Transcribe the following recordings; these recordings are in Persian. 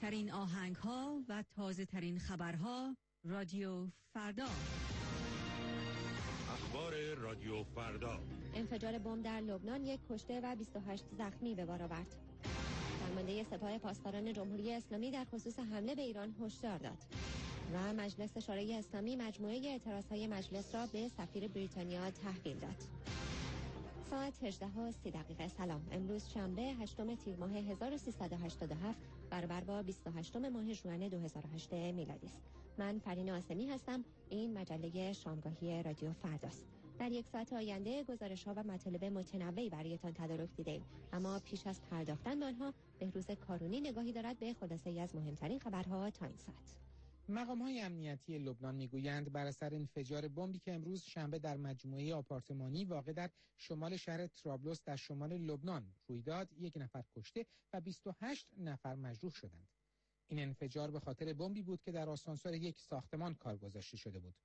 بهترین آهنگ‌ها و تازه‌ترین خبرها رادیو فردا. اخبار رادیو فردا. انفجار بمب در لبنان 1 کشته و 28 زخمی به بار آورد. فرمانده سپاه پاسداران جمهوری اسلامی در خصوص حمله به ایران هشدار داد. و مجلس شورای اسلامی مجموعه اعتراضهای مجلس را به سفیر بریتانیا تحویل داد. ساعت 18:30. سلام. امروز شنبه 8 تیر ماه 1387 برابر با 28 ماه ژوئن 2008 میلادی است. من فرین آسمی هستم. این مجله شامگاهی رادیو فرداست. در یک ساعت آینده گزارش‌ها و مطالب متنوعی برایتان تدارک دیدیم، اما پیش از پرداختن به آنها بهروز کارونی نگاهی دارد به خلاصه‌ای از مهمترین خبرها تا این ساعت. مقام‌های امنیتی لبنان میگویند بر اثر انفجار بمبی که امروز شنبه در مجموعه آپارتمانی واقع در شمال شهر طرابلس در شمال لبنان روی داد، 1 نفر کشته و 28 نفر مجروح شدند. این انفجار به خاطر بمبی بود که در آسانسور یک ساختمان کار گذاشته شده بود.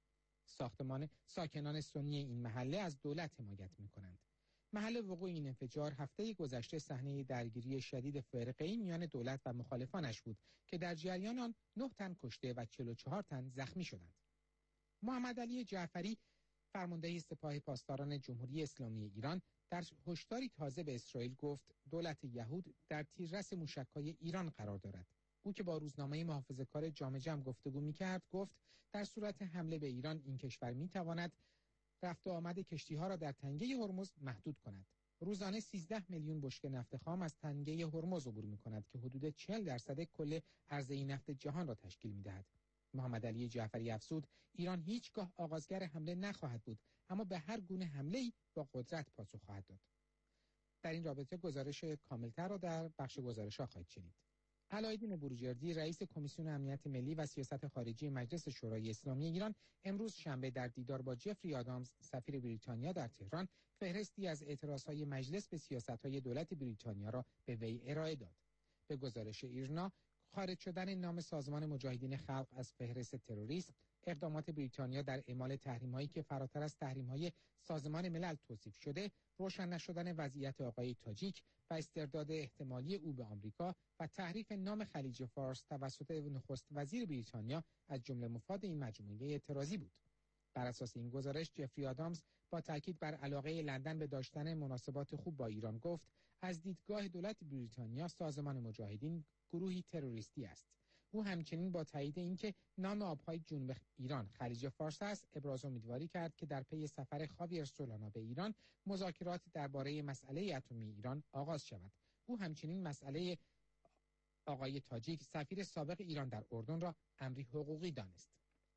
ساکنان سنی این محله از دولت حمایت می‌کنند. محل وقوع این انفجار هفته گذشته صحنه درگیری شدید فرقه‌ای میان دولت و مخالفانش بود که در جریان آن 9 تن کشته و 44 تن زخمی شدند. محمد علی جعفری، فرمانده سپاه پاسداران جمهوری اسلامی ایران، در هشداری تازه به اسرائیل گفت دولت یهود در تیررس موشک‌های ایران قرار دارد. او که با روزنامه محافظه‌کار جامع جم گفتگو می‌کرد گفت در صورت حمله به ایران این کشور می‌تواند رفت و آمد کشتی‌ها را در تنگه هرمز محدود کند. روزانه 13 میلیون بشکه نفت خام از تنگه هرمز عبور می‌کند که حدود 40% کل عرضه نفت جهان را تشکیل می‌دهد. محمد علی جعفری افزود ایران هیچگاه آغازگر حمله نخواهد بود، اما به هر گونه حمله‌ای با قدرت پاسخ خواهد داد. در این رابطه گزارش کاملتر را در بخش گزارش‌ها خواهید شنید. علایالدین بروجردی، رئیس کمیسیون امنیت ملی و سیاست خارجی مجلس شورای اسلامی ایران، امروز شنبه در دیدار با جفری آدامز، سفیر بریتانیا در تهران، فهرستی از اعتراضهای مجلس به سیاست‌های دولت بریتانیا را به وی ارائه داد. به گزارش ایرنا، خارج شدن نام سازمان مجاهدین خلق از فهرست تروریسم، اقدامات بریتانیا در اعمال تحریم‌هایی که فراتر از تحریم‌های سازمان ملل توصیف شده، روشن نشدن وضعیت آقای تاجیک و استرداد احتمالی او به آمریکا و تحریف نام خلیج فارس توسط نخست وزیر بریتانیا از جمله مفاد این مجموعه اعتراضی بود. بر اساس این گزارش، جفری آدامز با تاکید بر علاقه لندن به داشتن مناسبات خوب با ایران گفت از دیدگاه دولت بریتانیا سازمان مجاهدین گروهی تروریستی است. او همچنین با تایید اینکه نام آبهای جنوب ایران خلیج فارس است، ابراز امیدواری کرد که در پی سفر خاویر سولانا به ایران مذاکرات درباره مسئله اتمی ایران آغاز شود. او همچنین مسئله آقای تاجیک، سفیر سابق ایران در اردن، را امری حقوقی دانست.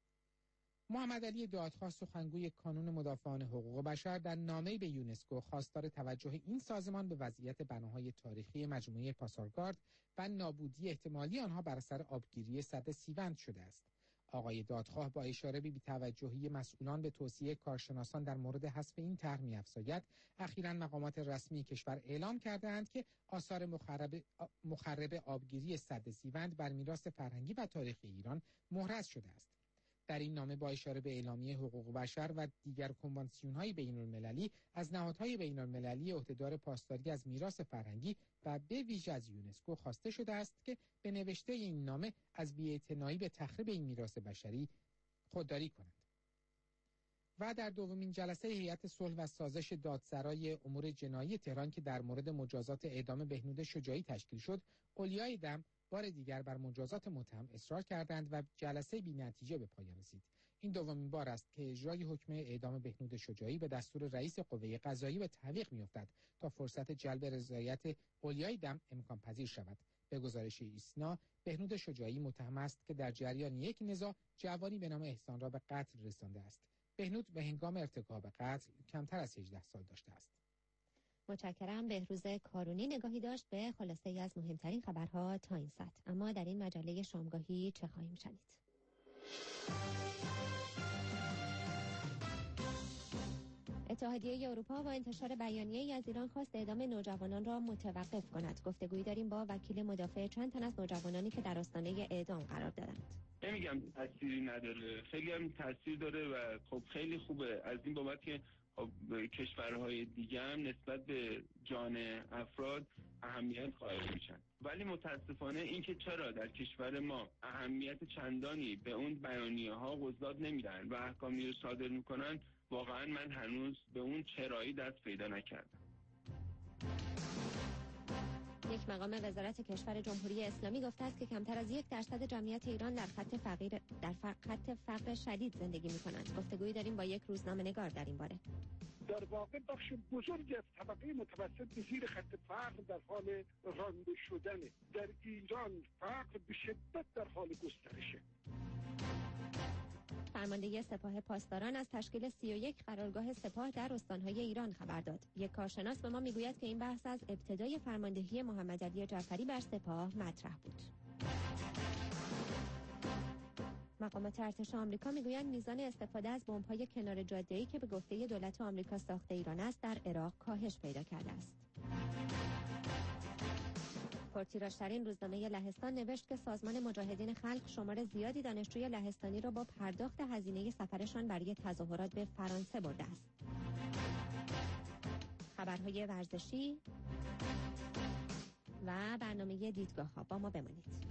محمد علی دادخواه، سخنگوی کانون مدافعان حقوق بشر، در نامه‌ای به یونسکو خواستار توجه این سازمان به وضعیت بناهای تاریخی مجموعه پاسارگارد و نابودی احتمالی آنها بر اثر آبگیری سد سیوند شده است. آقای دادخواه با اشاره به بی‌توجهی مسئولان به توصیه کارشناسان در مورد حذف این طرح می‌افزاید اخیراً مقامات رسمی کشور اعلام کرده‌اند که آثار مخرب آبگیری سد سیوند بر میراث فرهنگی و تاریخی ایران محرز شده است. در این نامه با اشاره به اعلامیه حقوق بشر و دیگر کنوانسیون‌های بین‌المللی از نهادهای بین‌المللی عهدهدار پاسداری از میراث فرهنگی و به ویژه از یونسکو خواسته شده است که به نوشته این نامه از بی‌اعتنایی به تخریب این میراث بشری خودداری کنند. و در دومین جلسه هیئت صلح و سازش دادسرای امور جنایی تهران که در مورد مجازات اعدام بهنود شجاعی تشکیل شد، اولیای دم بار دیگر بر مجازات متهم اصرار کردند و جلسه بی‌نتیجه به پایان رسید. این دومین بار است که اجرای حکم اعدام بهنود شجاعی به دستور رئیس قوه قضاییه به تعویق می‌افتد تا فرصت جلب رضایت اولیای دم امکان پذیر شود. به گزارش ایسنا، بهنود شجاعی متهم است که در جریان یک نزاع جوانی به نام احسان را به قتل رسانده است. بهنود به هنگام ارتکاب قتل کمتر از 18 سال داشته است. متشکرم. بهروز کارونی نگاهی داشت به خلاصه ای از مهمترین خبرها تا این ساعت. اما در این مجله شامگاهی چه خواهیم شنید؟ اتحادیه اروپا با انتشار بیانیه‌ای از ایران خواست اعدام نوجوانان را متوقف کند. گفتگویی داریم با وکیل مدافع چند تن از نوجوانانی که در آستانه اعدام قرار دارند. نمیگم تأثیری نداره، خیلی هم تأثیر داره و خب خیلی خوبه از این بابت که کشورهای دیگه هم نسبت به جان افراد اهمیت قائل میشن. ولی متاسفانه اینکه چرا در کشور ما اهمیت چندانی به اون بیانیه ها قضات نمیدن و احکامی رو صادر میکنن، واقعا من هنوز به اون چرایی دست پیدا نکردم. یک مقام وزارت کشور جمهوری اسلامی گفته است که کمتر از 1% جمعیت ایران در خط فقر شدید زندگی می‌کنند. گفتگویی داریم با یک روزنامه‌نگار در این باره. در واقع بخش بزرگی از طبقه متوسط زیر خط فقر در حال رانده شدنه. در ایران فقر به شدت در حال گسترشه. فرمانده سپاه پاسداران از تشکیل 31 قرارگاه سپاه در استانهای ایران خبر داد. یک کارشناس به ما میگوید که این بحث از ابتدای فرماندهی محمد علی جعفری بر سپاه مطرح بود. مقامات ارتش آمریکا میگویند میزان استفاده از بمب‌های کنار جاده‌ای که به گفته دولت آمریکا ساخته ایران است در عراق کاهش پیدا کرده است. پرتیراژترین روزنامه لهستان نوشت که سازمان مجاهدین خلق شمار زیادی دانشجوی لهستانی را با پرداخت هزینه سفرشان برای تظاهرات به فرانسه برده است. خبرهای ورزشی و برنامه دیدگاه‌ها با ما بمانید.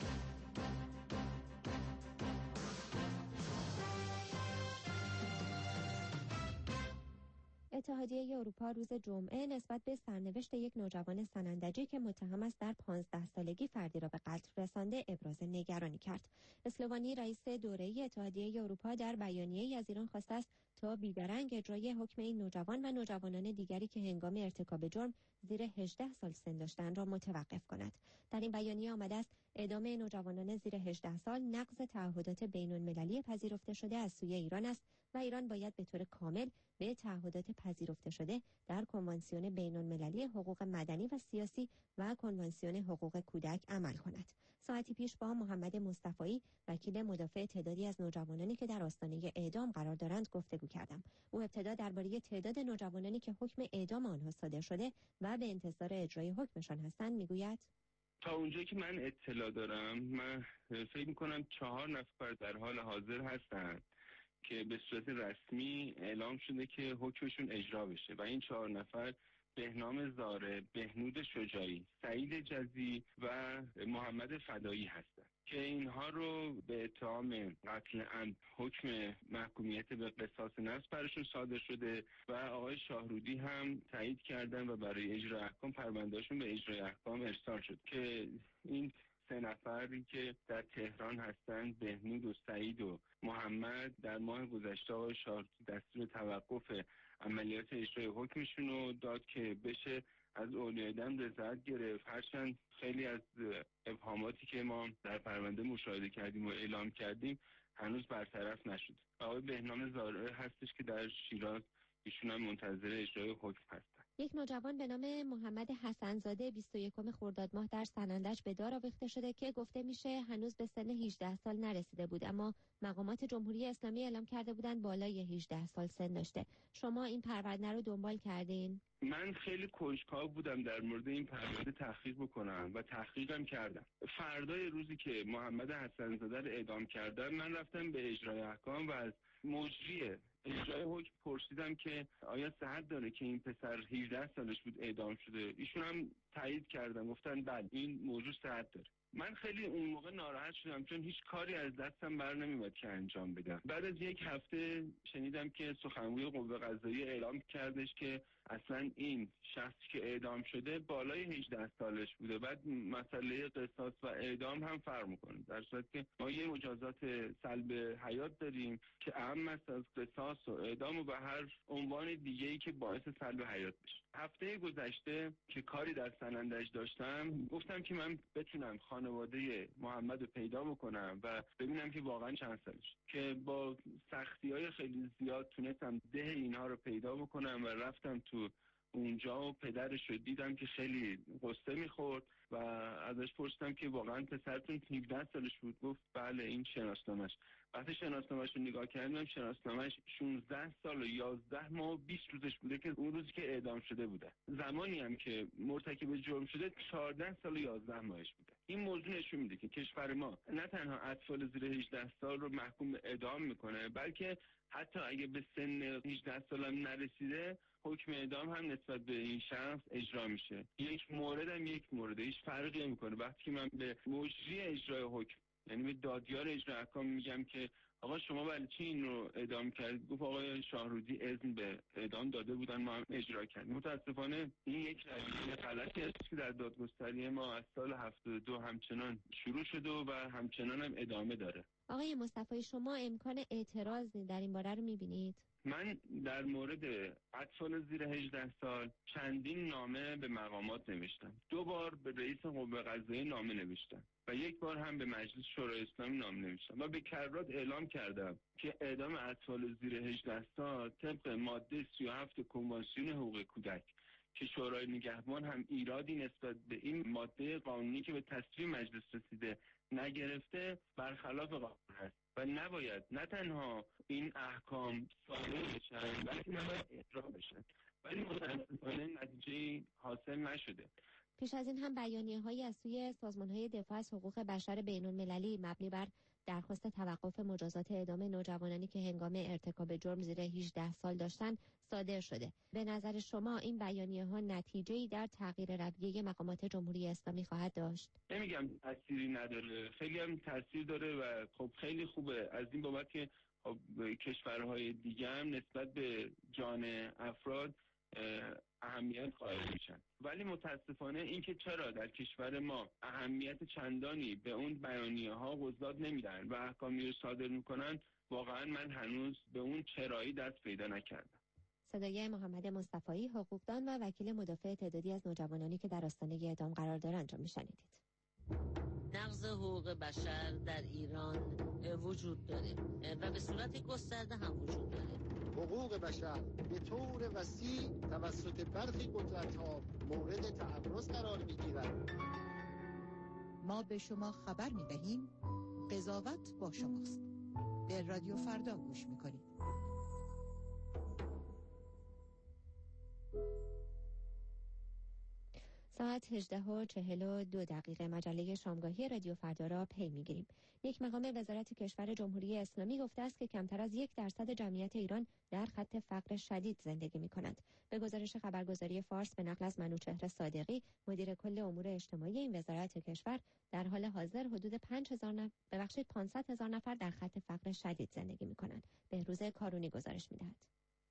اتحادیه اروپا روز جمعه نسبت به سرنوشت یک نوجوان سنندجی که متهم است در 15 سالگی فردی را به قتل رسانده ابراز نگرانی کرد. اسلوانی رئیس دوره‌ای اتحادیه اروپا در بیانیه‌ای از ایران خواسته است تا بیدرنگ اجرای حکم این نوجوان و نوجوانان دیگری که هنگام ارتکاب جرم زیر 18 سال سن داشتند را متوقف کند. در این بیانیه آمده است اعدام نوجوانان زیر 18 سال نقض تعهدات بین‌المللی پذیرفته شده از سوی ایران است و ایران باید به طور کامل به تعهدات پذیرفته شده در کنوانسیون بین‌المللی حقوق مدنی و سیاسی و کنوانسیون حقوق کودک عمل کند. ساعتی پیش با محمد مصطفی، وکیل مدافع تعدادی از نوجوانانی که در آستانه اعدام قرار دارند، گفتگو کردم. او ابتدا درباره تعداد نوجوانانی که حکم اعدام آنها صادر شده و به انتظار اجرای حکمشان هستند میگوید: تا اونجایی که من اطلاع دارم، من فکر می‌کنم 4 نفر در حال حاضر هستند که به صورت رسمی اعلام شده که حکمشون اجرا بشه و این 4 نفر بهنام زاره، بهنود شجاعی، سعید جزی و محمد فدایی هستند که اینها رو به اتهام قتل عمد حکم محکومیت به قصاص نفس برشون صادر شده و آقای شاهرودی هم تایید کردن و برای اجرای احکام پروندهشون به اجرای احکام ارسال شد که این 3 نفری که در تهران هستند، بهنود و سعید و محمد، در ماه گذشته آقای شاهرودی دستور توقف عملیات اجرای حکمشون رو داد که بشه از اولیای دم رضایت گرفت. هرچند خیلی از ابهاماتی که ما در پرونده مشاهده کردیم و اعلام کردیم هنوز برطرف نشد. آقای بهنام زاره هستش که در شیراز، ایشون هم منتظر اجرای حکم هستن. یک نوجوان به نام محمد حسن‌زاده 21 خرداد ماه در سنندج به دار آویخته شده که گفته میشه هنوز به سن 18 سال نرسیده بود، اما مقامات جمهوری اسلامی اعلام کرده بودند بالای 18 سال سن داشته. شما این پرونده رو دنبال کردین؟ من خیلی کنجکاو بودم در مورد این پرونده تحقیق بکنم و تحقیقم کردم. فردای روزی که محمد حسن‌زاده رو اعدام کردن، من رفتم به اجرای احکام و از مجری اجرای حکم پرسیدم که آیا صحت داره که این پسر 18 سالش بود اعدام شده. ایشون هم تایید کردن، گفتن بله این موضوع صحت داره. من خیلی اون موقع ناراحت شدم چون هیچ کاری از دستم بر نمیومد که انجام بدم. بعد از 1 هفته شنیدم که سخنگوی قوه قضاییه اعلام کردش که اصلا این شخصی که اعدام شده بالای 18 سالش بوده. بعد مسئله قصاص و اعدام هم فرق میکنه، در صورتی که ما یه مجازات سلب حیات داریم که اهم است از قصاص و اعدام و به هر عنوان دیگه‌ای که باعث سلب حیات بشه. هفته گذشته که کاری در سنندج داشتم، گفتم که من بتونم خانواده محمد رو پیدا بکنم و ببینم که واقعا چند سالش، که با سختی‌های خیلی زیاد تونستم ده اینها رو پیدا بکنم و رفتم تو اونجا و پدرش رو دیدم که خیلی قصه میخورد و ازش پرسیدم که واقعا پسرتون 17 سالش بود؟ گفت بله این شناسنامه‌اش. وقتی شناسنامه‌اش رو نگاه کردم، شناسنامه‌اش 16 سال و 11 ماه و 20 روزش بوده که اون روزی که اعدام شده بوده. زمانی هم که مرتکب جرم شده 14 سال و 11 ماهش بوده. این موضوع نشون میده که کشور ما نه تنها اطفال زیر 18 سال رو محکوم به اعدام میکنه، بلکه حتی اگه به سن 18 سال هم نرسیده حکم اعدام هم نسبت به این شخص اجرا میشه. یک مورد هیچ فرقی نمیکنه. وقتی من به مجری اجرای حکم، یعنی به دادیار اجرای احکام میگم که آقا شما برای چی این رو اعدام کردید؟ گفت آقای شاهرودی اذن به اعدام داده بودن، ما هم اجرا کردیم. متاسفانه این یک رویه غلطی است که در دادگستری ما از سال 72 همچنان شروع شده و همچنان هم ادامه داره. آقای مصطفی، شما امکان اعتراضی در این باره رو می‌بینید؟ من در مورد اطفال زیر 18 سال چندین نامه به مقامات نوشتم. 2 بار به رئیس قوه قضاییه نامه نوشتم و 1 بار هم به مجلس شورای اسلامی نامه نوشتم و به کرات اعلام کردم که اعدام اطفال زیر 18 سال طبق ماده 37 کنوانسیون حقوق کودک که شورای نگهبان هم ایرادی نسبت به این ماده قانونی که به تصویب مجلس رسیده نگرفته، برخلاف قانون است و نباید نه تنها این احکام صادر بشن بلکه نباید اجرا بشن، ولی متاسفانه نتیجه حاصل نشده. پیش از این هم بیانیه‌هایی از سوی سازمان‌های دفاع از حقوق بشر بین‌المللی مبنی بر درخواست توقف مجازات اعدام نوجوانانی که هنگام ارتکاب جرم زیر 18 سال داشتند صادر شده. به نظر شما این بیانیه‌ها نتیجه‌ای در تغییر رویه مقامات جمهوری اسلامی خواهد داشت؟ نمیگم تأثیری نداره، خیلی هم تأثیر داره و خب خیلی خوبه از این بابت که کشورهای دیگه هم نسبت به جان افراد اهمیت قائل میشن. ولی متاسفانه اینکه چرا در کشور ما اهمیت چندانی به اون بیانیه ها قضات نمیدن و احکامی رو صادر میکنن، واقعا من هنوز به اون چرایی دست پیدا نکردم. صدای محمد مصطفی، حقوقدان و وکیل مدافع تعدادی از نوجوانانی که در آستانه اعدام قرار دارند را میشنیدید. نقض حقوق بشر در ایران وجود داره و به صورت گسترده هم وجود داره. حقوق بشر به طور وسیع توسط برخی قدرت‌ها مورد تعرض قرار می‌گیرد. ما به شما خبر می‌دهیم قضاوت با شماست. به رادیو فردا گوش می‌کنید. ساعت 18:42 مجله شامگاهی رادیو فردا را پی می‌گیریم. یک مقام وزارت کشور جمهوری اسلامی گفته است که کمتر از 1% جمعیت ایران در خط فقر شدید زندگی می‌کنند. به گزارش خبرگزاری فارس به نقل از منوچهر صادقی، مدیر کل امور اجتماعی این وزارت کشور، در حال حاضر حدود 500,000 نفر در خط فقر شدید زندگی می‌کنند. بهروز کارونی گزارش می‌دهد.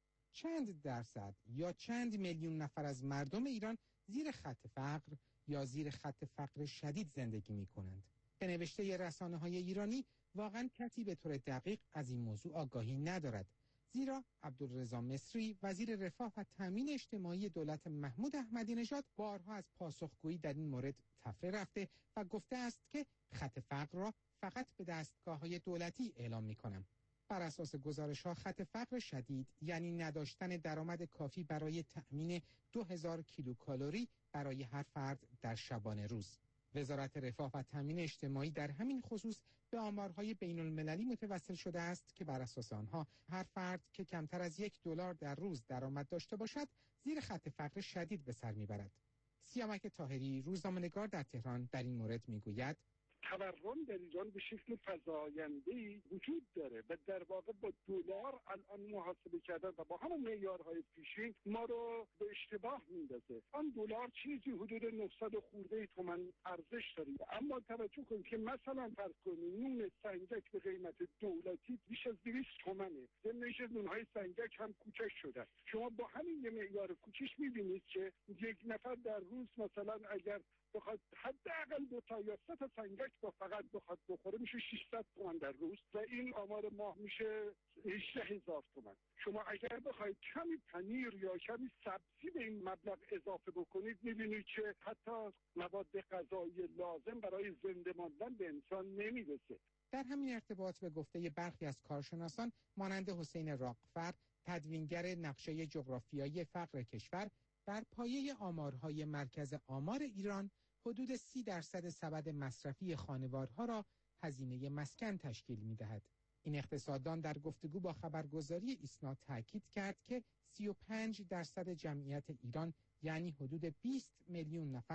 چند درصد یا چند میلیون نفر از مردم ایران زیر خط فقر یا زیر خط فقر شدید زندگی می کنند. به نوشته رسانه‌های ایرانی واقعا کسی به طور دقیق از این موضوع آگاهی ندارد، زیرا عبدالرضا مصری وزیر رفاه و تامین اجتماعی دولت محمود احمدی نژاد بارها از پاسخگویی در این مورد تفره رفته و گفته است که خط فقر را فقط به دستگاه‌های دولتی اعلام می‌کنم. بر اساس گزارش‌ها خط فقر شدید یعنی نداشتن درآمد کافی برای تأمین 2000 کیلوکالری برای هر فرد در شبانه روز. وزارت رفاه و تامین اجتماعی در همین خصوص به آمارهای بین‌المللی متوسل شده است که بر اساس آنها هر فرد که کمتر از $1 در روز درآمد داشته باشد زیر خط فقر شدید به سر میبرد. سیامک طاهری، روزنامه‌نگار در تهران، در این مورد میگوید تورم در ایران به شکل فزاینده‌ای وجود داره و در واقع با دلار الان محاسبه کردن و با همون معیارهای پیشین ما رو به اشتباه میندازه. آن دلار چیزی حدود 900 خورده تومان ارزش داره، اما توجه کنید که مثلا فرض کنید نون سنگک به قیمت دولتی بیش از 200 تومانه. ضمنش نونهای سنگک هم کوچک شده. شما با همین یه معیار کوچیک می‌بینید که یک نفر در روز مثلا اگر بخواد حداقل 2 تا یا 3 تا سنگک با فقط بخواد بخوره میشه 600 تومان در روز و این آمار ماه میشه 18,000 تومان. شما اگر بخواید کمی پنیر یا کمی سبزی به این مبلغ اضافه بکنید میبینید که حتی مواد غذایی لازم برای زنده ماندن به انسان نمیرسه. در همین ارتباط به گفته برخی از کارشناسان مانند حسین راقفر، تدوینگر نقشه جغرافیایی فقر کشور، بر پایه آمارهای مرکز آمار ایران حدود 30% سبد مصرفی خانوارها را هزینه مسکن تشکیل می‌دهد. این اقتصاددان در گفتگو با خبرگزاری ایسنا تاکید کرد که 35% جمعیت ایران یعنی حدود 20 میلیون نفر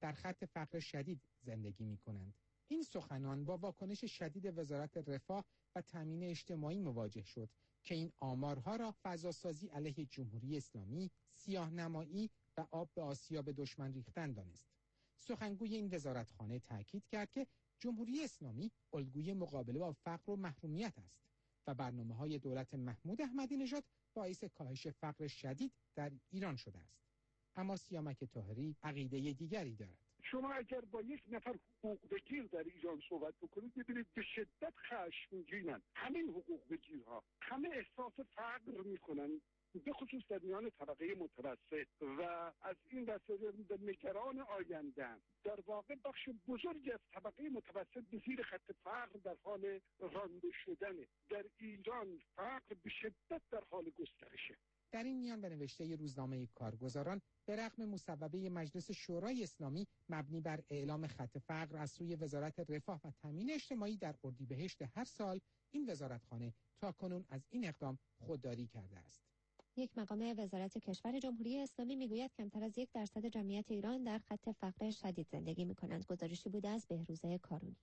در خط فقر شدید زندگی می‌کنند. این سخنان با واکنش شدید وزارت رفاه و تامین اجتماعی مواجه شد که این آمارها را فضاسازی علیه جمهوری اسلامی، سیاه‌نمایی و آب به آسیاب دشمن ریختن دانست. سخنگوی این وزارتخانه تاکید کرد که جمهوری اسلامی الگوی مقابله با فقر و محرومیت است و برنامه‌های دولت محمود احمدی نژاد باعث کاهش فقر شدید در ایران شده است. اما سیامک طاهری عقیده دیگری دارد. شما اگر با یک نفر حقوق بگیر در ایران صحبت بکنید ببینید به شدت خشمگینن. همین حقوق بگیرها همه احساس فقر میکنن، به خصوص در میان طبقه متوسط و از این وسیله نگران آینده‌اند. در واقع بخش بزرگی از طبقه متوسط به زیر خط فقر در حال رانده شدنه. در ایران فقر به شدت در حال گسترشه. در این میان به نوشته روزنامه کارگزاران به رغم مصوبه مجلس شورای اسلامی مبنی بر اعلام خط فقر از سوی وزارت رفاه و تامین اجتماعی در اردیبهشت هر سال، این وزارتخانه تاکنون از این اقدام خودداری کرده است. یک مقام وزارت کشور جمهوری اسلامی میگوید کمتر از 1% جمعیت ایران در خط فقر شدید زندگی می‌کنند. گزارشی بوده از بهروزه کارونی.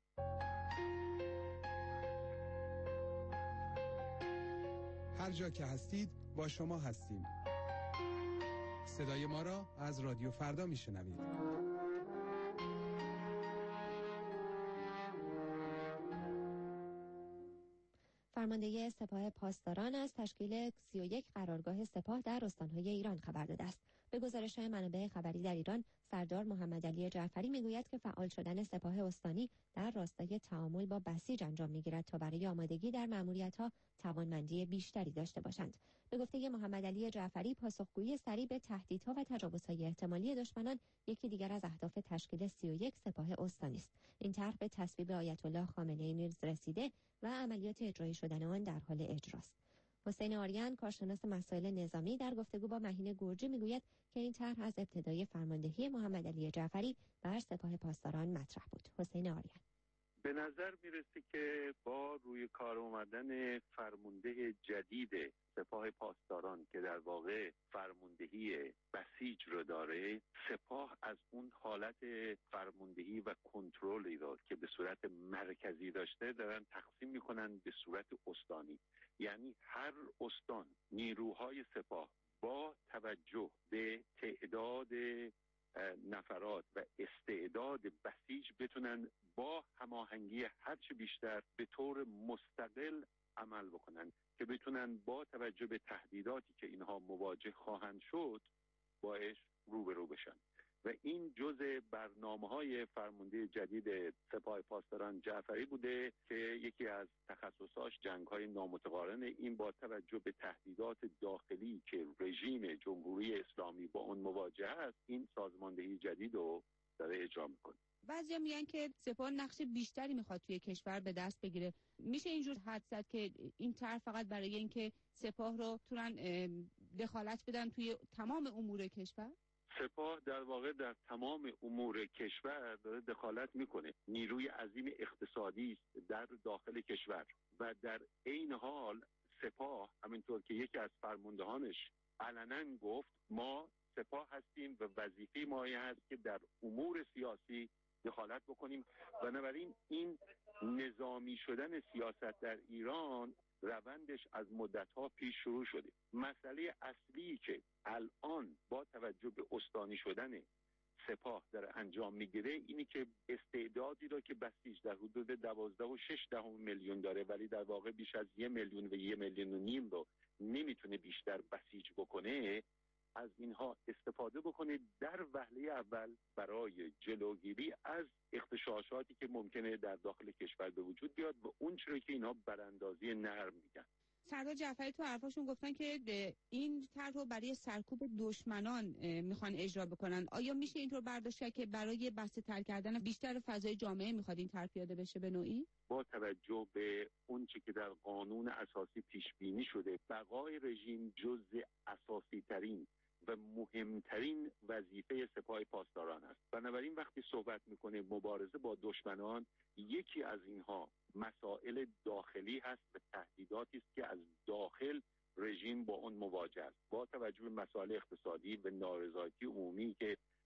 هر جا که هستید با شما هستیم. صدای ما را از رادیو فردا میشنوید. فرماندهی سپاه پاسداران از تشکیل 31 قرارگاه سپاه در استان‌های ایران خبر داده است. به گزارش‌های منابع خبری در ایران، سردار محمد علی جعفری میگوید که فعال شدن سپاه استانی در راستای تعامل با بسیج انجام میگیرد تا برای آمادگی در مأموریت‌ها توانمندی بیشتری داشته باشند. به گفته محمد علی جعفری، پاسخگویی سریع به تهدیدها و تجاوزهای احتمالی دشمنان یکی دیگر از اهداف تشکیل 31 سپاه استانی است. این طرح به تصویب آیت الله خامنه‌ای نیز رسیده و عملیات اجرایی شدن آن در حال اجراست. حسین آریان، کارشناس مسائل نظامی، در گفتگو با مهین گرجی میگوید که این طرح از ابتدای فرماندهی محمد علی جعفری بر سپاه پاسداران مطرح بود. حسین آریان: به نظر میرسه که با روی کار آمدن فرمانده جدید سپاه پاسداران که در واقع فرماندهی بسیج رو داره، سپاه از اون حالت فرماندهی و کنترلی رو که به صورت مرکزی داشته دارن تقسیم میکنن به صورت استانی. یعنی هر استان نیروهای سپاه با توجه به تعداد نفرات و استعداد بسیج بتونن با هماهنگی هرچه بیشتر به طور مستقل عمل بکنن که بتونن با توجه به تهدیداتی که اینها مواجه خواهند شد باش روبرو بشن. و این جزء برنامه‌های فرمانده جدید سپاه پاسداران جعفری بوده که یکی از تخصصاش جنگ‌های نامتقارن، این با توجه به تهدیدات داخلی که رژیم جمهوری اسلامی با اون مواجه است، این سازماندهی جدید رو داره اجرا می‌کنه. بعضیا میگن که سپاه نقش بیشتری میخواد توی کشور به دست بگیره. میشه اینجور حد زد که این طرح فقط برای اینکه سپاه رو تونن دخالت بدن توی تمام امور کشور؟ سپاه در واقع در تمام امور کشور داره دخالت میکنه. نیروی عظیم اقتصادی است در داخل کشور و در عین حال سپاه همینطور که یکی از فرماندهانش علنا گفت ما سپاه هستیم و وظیفه ما هست که در امور سیاسی دخالت بکنیم. بنابراین این نظامی شدن سیاست در ایران روندش از مدت‌ها پیش شروع شده. مسئله اصلی که الان با توجه به استانی شدن سپاه داره انجام میگیره اینی که استعدادی رو که بسیج در حدود 12.6 میلیون داره ولی در واقع بیش از 1 میلیون و 1.5 میلیون رو نمیتونه بیشتر بسیج بکنه، از اینها استفاده بکنه در وهله اول برای جلوگیری از اغتشاشاتی که ممکنه در داخل کشور به وجود بیاد و اون چیزی که اینها براندازی نرم میگن. سردار جعفری تو حرفاشون گفتن که این طرح رو برای سرکوب دشمنان میخوان اجرا بکنن. آیا میشه اینطور برداشت کرد که برای بسطه‌تر کردن بیشتر فضای جامعه میخواد این طرح پیاده بشه به نوعی؟ با توجه به اون چیزی که در قانون اساسی پیش بینی شده، بقای رژیم جزء اساسی ترین و مهمترین وظیفه سپاه پاسداران است. بنابراین وقتی صحبت میکنه مبارزه با دشمنان، یکی از اینها مسائل داخلی هست و تهدیداتی است که از داخل رژیم با اون مواجه است. با توجه به مسائل اقتصادی و نارضایتی عمومی که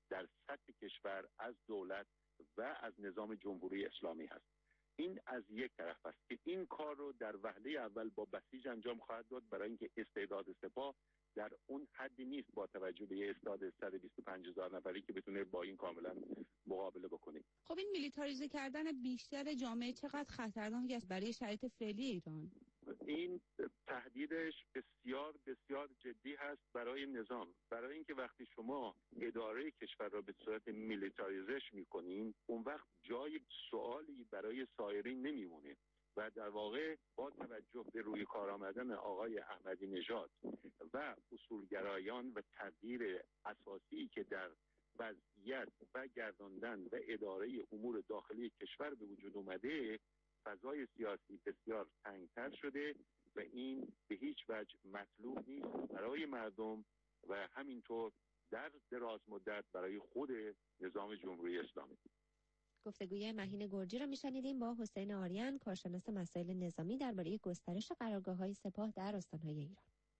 در سطح کشور از دولت و از نظام جمهوری اسلامی هست. این از یک طرف است که این کار رو در وهله اول با بسیج انجام خواهد داد، برای اینکه استعداد سپاه در اون حدی نیست با توجه به استعداد 125,000 نفری که بتونه با این کاملا مقابله بکنه. خب این میلیتاریزه کردن بیشتر جامعه چقدر خطرناک است برای شرایط فعلی ایران؟ این تهدیدش بسیار بسیار جدی هست برای نظام، برای اینکه وقتی شما اداره کشور را به صورت میلیتاریزش میکنین، اون وقت جای سوالی برای سایرین نمیمونه و در واقع با توجه به روی کار آمدن آقای احمدی نژاد و اصولگرایان و تغییر اساسی که در وضعیت و گرداندن و اداره امور داخلی کشور به وجود اومده، فضای سیاسی بسیار تنگتر شده و این به هیچ وجه مطلوب نیست برای مردم و همینطور در دراز مدت برای خود نظام جمهوری اسلامی. گفتگوی مهین گرجی را میشنیدیم با حسین آریان، کارشناس مسائل نظامی، درباره گسترش قرارگاه‌های سپاه در استان‌های ایران.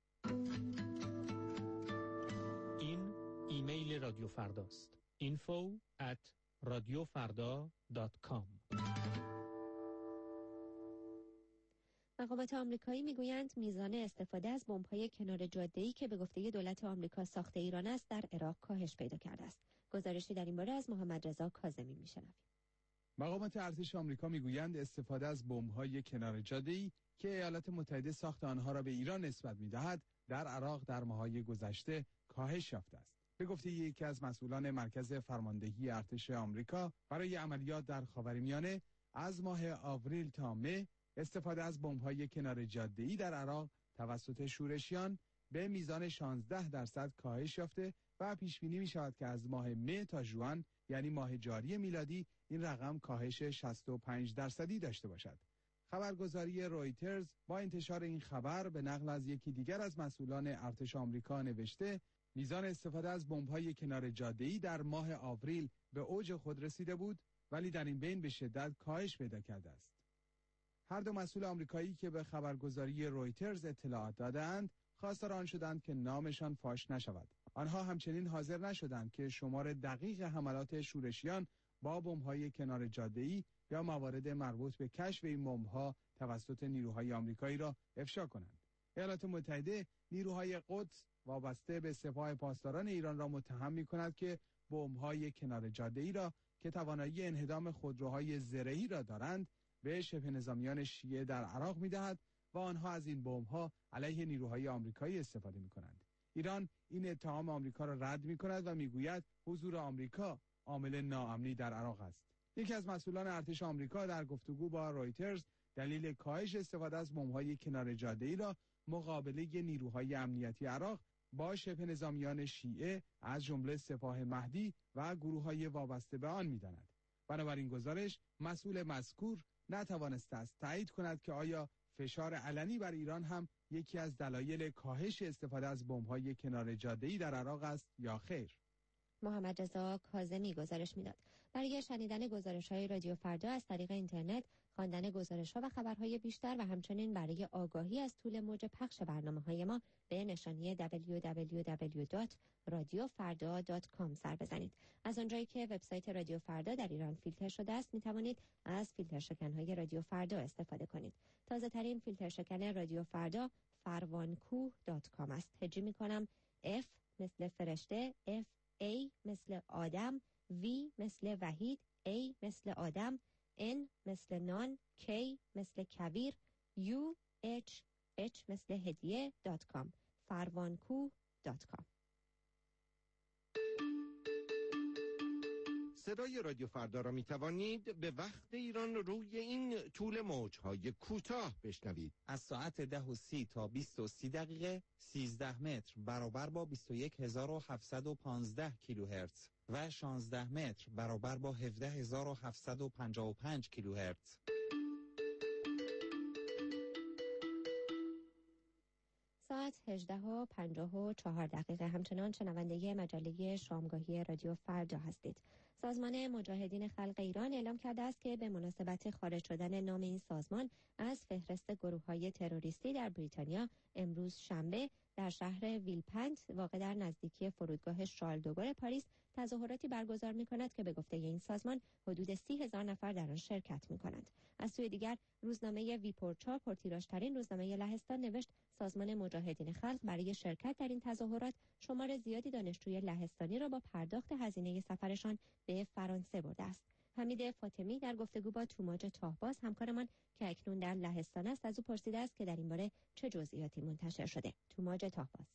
این ایمیل رادیو فرداست. info@radiofarda.com. مقامات آمریکایی میگویند میزان استفاده از بمب‌های کنار جاده‌ای که به گفته دولت آمریکا ساخت ایران است در عراق کاهش پیدا کرده است. گزارشی در این باره از محمد رضا کاظمی میشنویم. مقامات ارتش آمریکا میگویند استفاده از بمب‌های کنار جاده‌ای که ایالات متحده ساخت آنها را به ایران نسبت می‌دهد در عراق در ماه‌های گذشته کاهش یافته است. به گفته یکی از مسئولان مرکز فرماندهی ارتش آمریکا برای عملیات در خاورمیانه، از ماه آوریل تا مه استفاده از بمب‌های کنار جاده‌ای در عراق توسط شورشیان به میزان 16% کاهش یافته و پیش بینی می‌شود که از ماه مه تا ژوئن، یعنی ماه جاری میلادی، این رقم کاهش 65% داشته باشد. خبرگزاری رویترز با انتشار این خبر به نقل از یکی دیگر از مسئولان ارتش آمریکا نوشته میزان استفاده از بمب‌های کنار جاده‌ای در ماه آوریل به اوج خود رسیده بود، ولی در این بین به شدت کاهش پیدا کرده است. هر دو مسئول آمریکایی که به خبرگزاری رویترز اطلاعات دادند، خواستار آن شدند که نامشان فاش نشود. آنها همچنین حاضر نشدند که شمار دقیق حملات شورشیان با بمب‌های کنار جاده‌ای یا موارد مربوط به کشف این بمب‌ها توسط نیروهای آمریکایی را افشا کنند. ایالات متحده نیروهای قدس وابسته به سپاه پاسداران ایران را متهم می‌کند که بمب‌های کنار جاده‌ای را که توانایی انهدام خودروهای زرهی را دارند به شبه نظامیان شیعه در عراق می‌دهد و آنها از این بمب‌ها علیه نیروهای آمریکایی استفاده می‌کنند. ایران این اتهام آمریکا را رد می‌کند و می‌گوید حضور آمریکا عامل ناامنی در عراق است. یکی از مسئولان ارتش آمریکا در گفتگو با رویترز دلیل کاهش استفاده از بمب‌های کنار جاده‌ای را مقابله نیروهای امنیتی عراق با شبه نظامیان شیعه از جمله سپاه مهدی و گروه‌های وابسته به آن می‌داند. بنابراین گزارش مسئول مذکور نتوانسته است تایید کند که آیا فشار علنی بر ایران هم یکی از دلایل کاهش استفاده از بمب‌های کنار جاده‌ای در عراق است یا خیر. محمد رضا کاظمی گزارش میداد. برای شنیدن گزارش‌های رادیو فردا از طریق اینترنت، خواندن گزارش‌ها و خبرهای بیشتر و همچنین برای آگاهی از طول موج پخش برنامه‌های ما به نشانی www.radiofarda.com سر بزنید. از آنجایی که وبسایت رادیو فردا در ایران فیلتر شده است، می‌توانید از فیلتر شکن‌های رادیو فردا استفاده کنید. تازه‌ترین فیلتر شکن رادیو فردا farvankoh.com است. هجی می‌کنم F مثل فرشته، F A مثل آدم، V مثل وحید، A مثل آدم، N مثل نان، K مثل کویر، U H مثل هدیه .com farvankoh.com. صدای رادیو فردا را می توانید به وقت ایران روی این طول موج‌های کوتاه بشنوید. از ساعت 10:30 تا 20:30 13 متر برابر با 21715 کیلوهرتز و 16 متر برابر با 17755 کیلوهرتز. ساعت 18:54 همچنان شنونده مجله شامگاهی رادیو فردا هستید. سازمان مجاهدین خلق ایران اعلام کرده است که به مناسبت خارج شدن نام این سازمان از فهرست گروه‌های تروریستی در بریتانیا امروز شنبه در شهر ویلپنت واقع در نزدیکی فرودگاه شارل دوگل پاریس تظاهراتی برگزار می‌کند که به گفته این سازمان حدود 30,000 نفر در آن شرکت می‌کنند. از سوی دیگر روزنامه ویپورچا پرتیراژترین روزنامه لهستان نوشت سازمان مجاهدین خلق برای شرکت در این تظاهرات شمار زیادی دانشجوی لهستانی را با پرداخت هزینه سفرشان به فرانسه برده است. حمید فاطمی در گفتگو با توماج تاهباز همکارمان که اکنون در لهستان است از او پرسیده است که در این باره چه جزئیاتی منتشر شده. توماج تاهباز: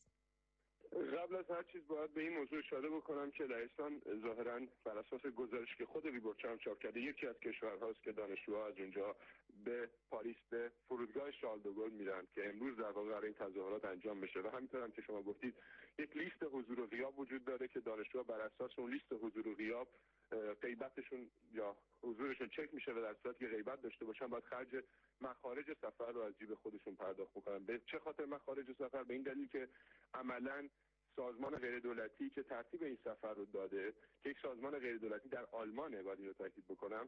قبل از هر چیز باید به این موضوع اشاره بکنم که لهستان ظاهراً بر اساس گزارشی که خود ویبورچا هم چاپ کرده یکی از کشورهاست که دانشجوها از اونجا به پاریس به فرودگاه شارل دوگل میرن که امروز در واقع قرار این تظاهرات انجام بشه و همینطور هم که شما گفتید یک لیست حضور و غیاب وجود داره که دانشجوها بر اساس اون لیست حضور و غیاب غیبتشون یا حضورشون چک میشه و در صورتی که غیبت داشته باشن باید خرج مخارج سفر رو از جیب خودشون پرداخت بکنن. به چه خاطر مخارج سفر؟ به این دلیل که عملاً سازمان غیر دولتی که ترتیب این سفر رو داده که یک سازمان غیر دولتی در آلمانه، باید اینو تاکید بکنم،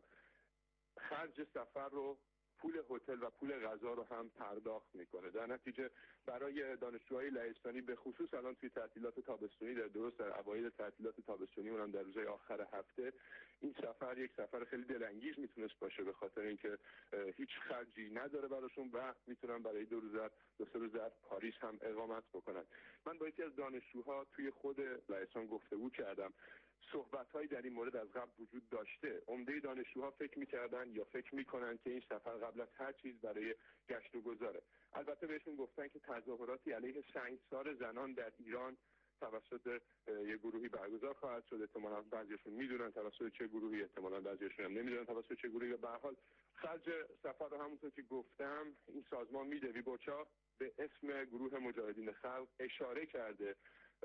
خرج سفر رو، پول هتل و پول غذا رو هم پرداخت میکنه. در نتیجه برای دانشجوهای لهستانی به خصوص الان توی تعطیلات تابستونی در اوایل تعطیلات تابستونی اونم در روزهای آخر هفته این سفر یک سفر خیلی دلانگیز میتونست باشه به خاطر اینکه هیچ خرجی نداره براشون و میتونن برای 2 3 روز در پاریس هم اقامت بکنن. من با یکی از دانشجوها توی خود لهستان گفتگو کردم. صحبت‌هایی در این مورد از قبل وجود داشته. عمده دانشجوها فکر می‌کردن یا فکر می‌کنن که این سفر قبل از هر چیز برای گشت و گذاره. البته بهشون گفتن که تظاهراتی علیه سنگسار زنان در ایران توسط یک گروهی برگزار خواهد شد. احتمالاً بعضیشون میدونن توسط چه گروهی، احتمالاً بعضیشون هم نمیدونن توسط چه گروهی. به هر حال خرج سفر رو همونطور که گفتم این سازمان میده. ویبورچا به اسم گروه مجاهدین خلق اشاره کرده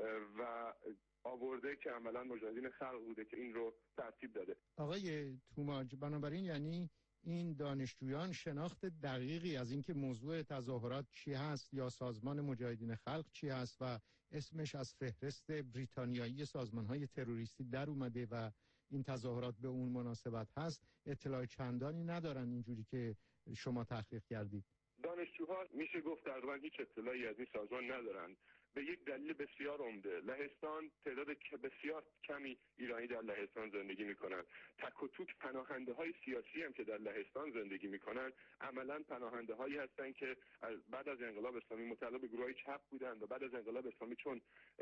و آورده که عملا مجاهدین خلق بوده که این رو ترتیب داده. آقای توماج، بنابراین یعنی این دانشجویان شناخت دقیقی از اینکه موضوع تظاهرات چی هست یا سازمان مجاهدین خلق چی هست و اسمش از فهرست بریتانیایی سازمان‌های تروریستی در اومده و این تظاهرات به اون مناسبت هست، اطلاع چندانی ندارن اینجوری که شما تحقیق کردید. دانشجوها میشه گفت تقریبا هیچ اطلاعی از این سازمان ندارن به یک دلیل بسیار عمده. لهستان تعداد بسیار کمی ایرانی در لهستان زندگی میکنن. تک و توک پناهنده های سیاسی هم که در لهستان زندگی میکنن عملا پناهنده هایی هستن که بعد از انقلاب اسلامی متعلق به گروهای چپ بودن و بعد از انقلاب اسلامی چون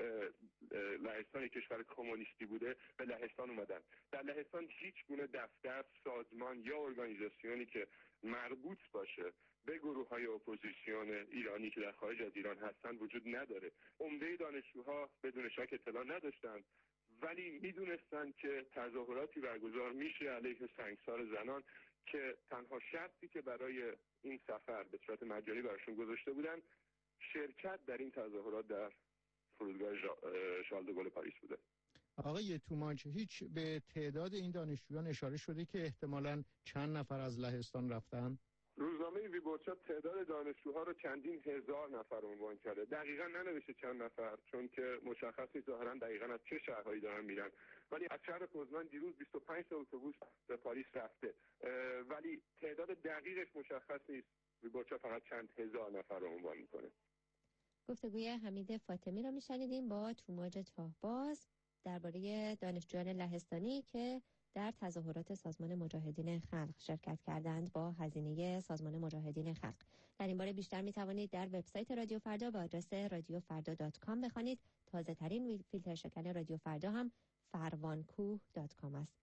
لهستان یک کشور کمونیستی بوده به لهستان اومدن. در لهستان هیچ گونه دفتر، سازمان یا ارگانیزاسیونی که مربوط باشه به گروه‌های اپوزیسیون ایرانی که در خارج از ایران هستن وجود نداره. عمده دانشجوها بدون شک اطلاع نداشتن ولی میدونستن که تظاهراتی برگزار میشه علیه سنگسار زنان که تنها شرطی که برای این سفر به صورت مجانی براشون گذاشته بودن شرکت در این تظاهرات در فرودگاه شارل دوگل پاریس بوده. آقای توماج، هیچ به تعداد این دانشجویان اشاره شده که احتمالاً چند نفر از لهستان رفتن؟ روزنامه ویبورچا تعداد دانشجوها رو چندین هزار نفر عنوان کرده. دقیقاً ننوشته چند نفر چون که مشخص نیست ظاهراً دقیقاً از چه شهرهایی دارن میرن. ولی از شهر پوزدان دیروز 25 تا اتوبوس به پاریس رفته. ولی تعداد دقیقش مشخص نیست. ویبورچا فقط چند هزار نفر رو عنوان میکنه. گفتگوی حمید فاطمی را میشنیدیم با توماج تاهباز درباره دانشجویان لهستانی که در تظاهرات سازمان مجاهدین خلق شرکت کردند با هزینه سازمان مجاهدین خلق. در این باره بیشتر می توانید در وبسایت رادیو فردا با آدرس radiofarda.com بخوانید. تازه ترین فیلتر شکن رادیو فردا هم farvankuh.com است.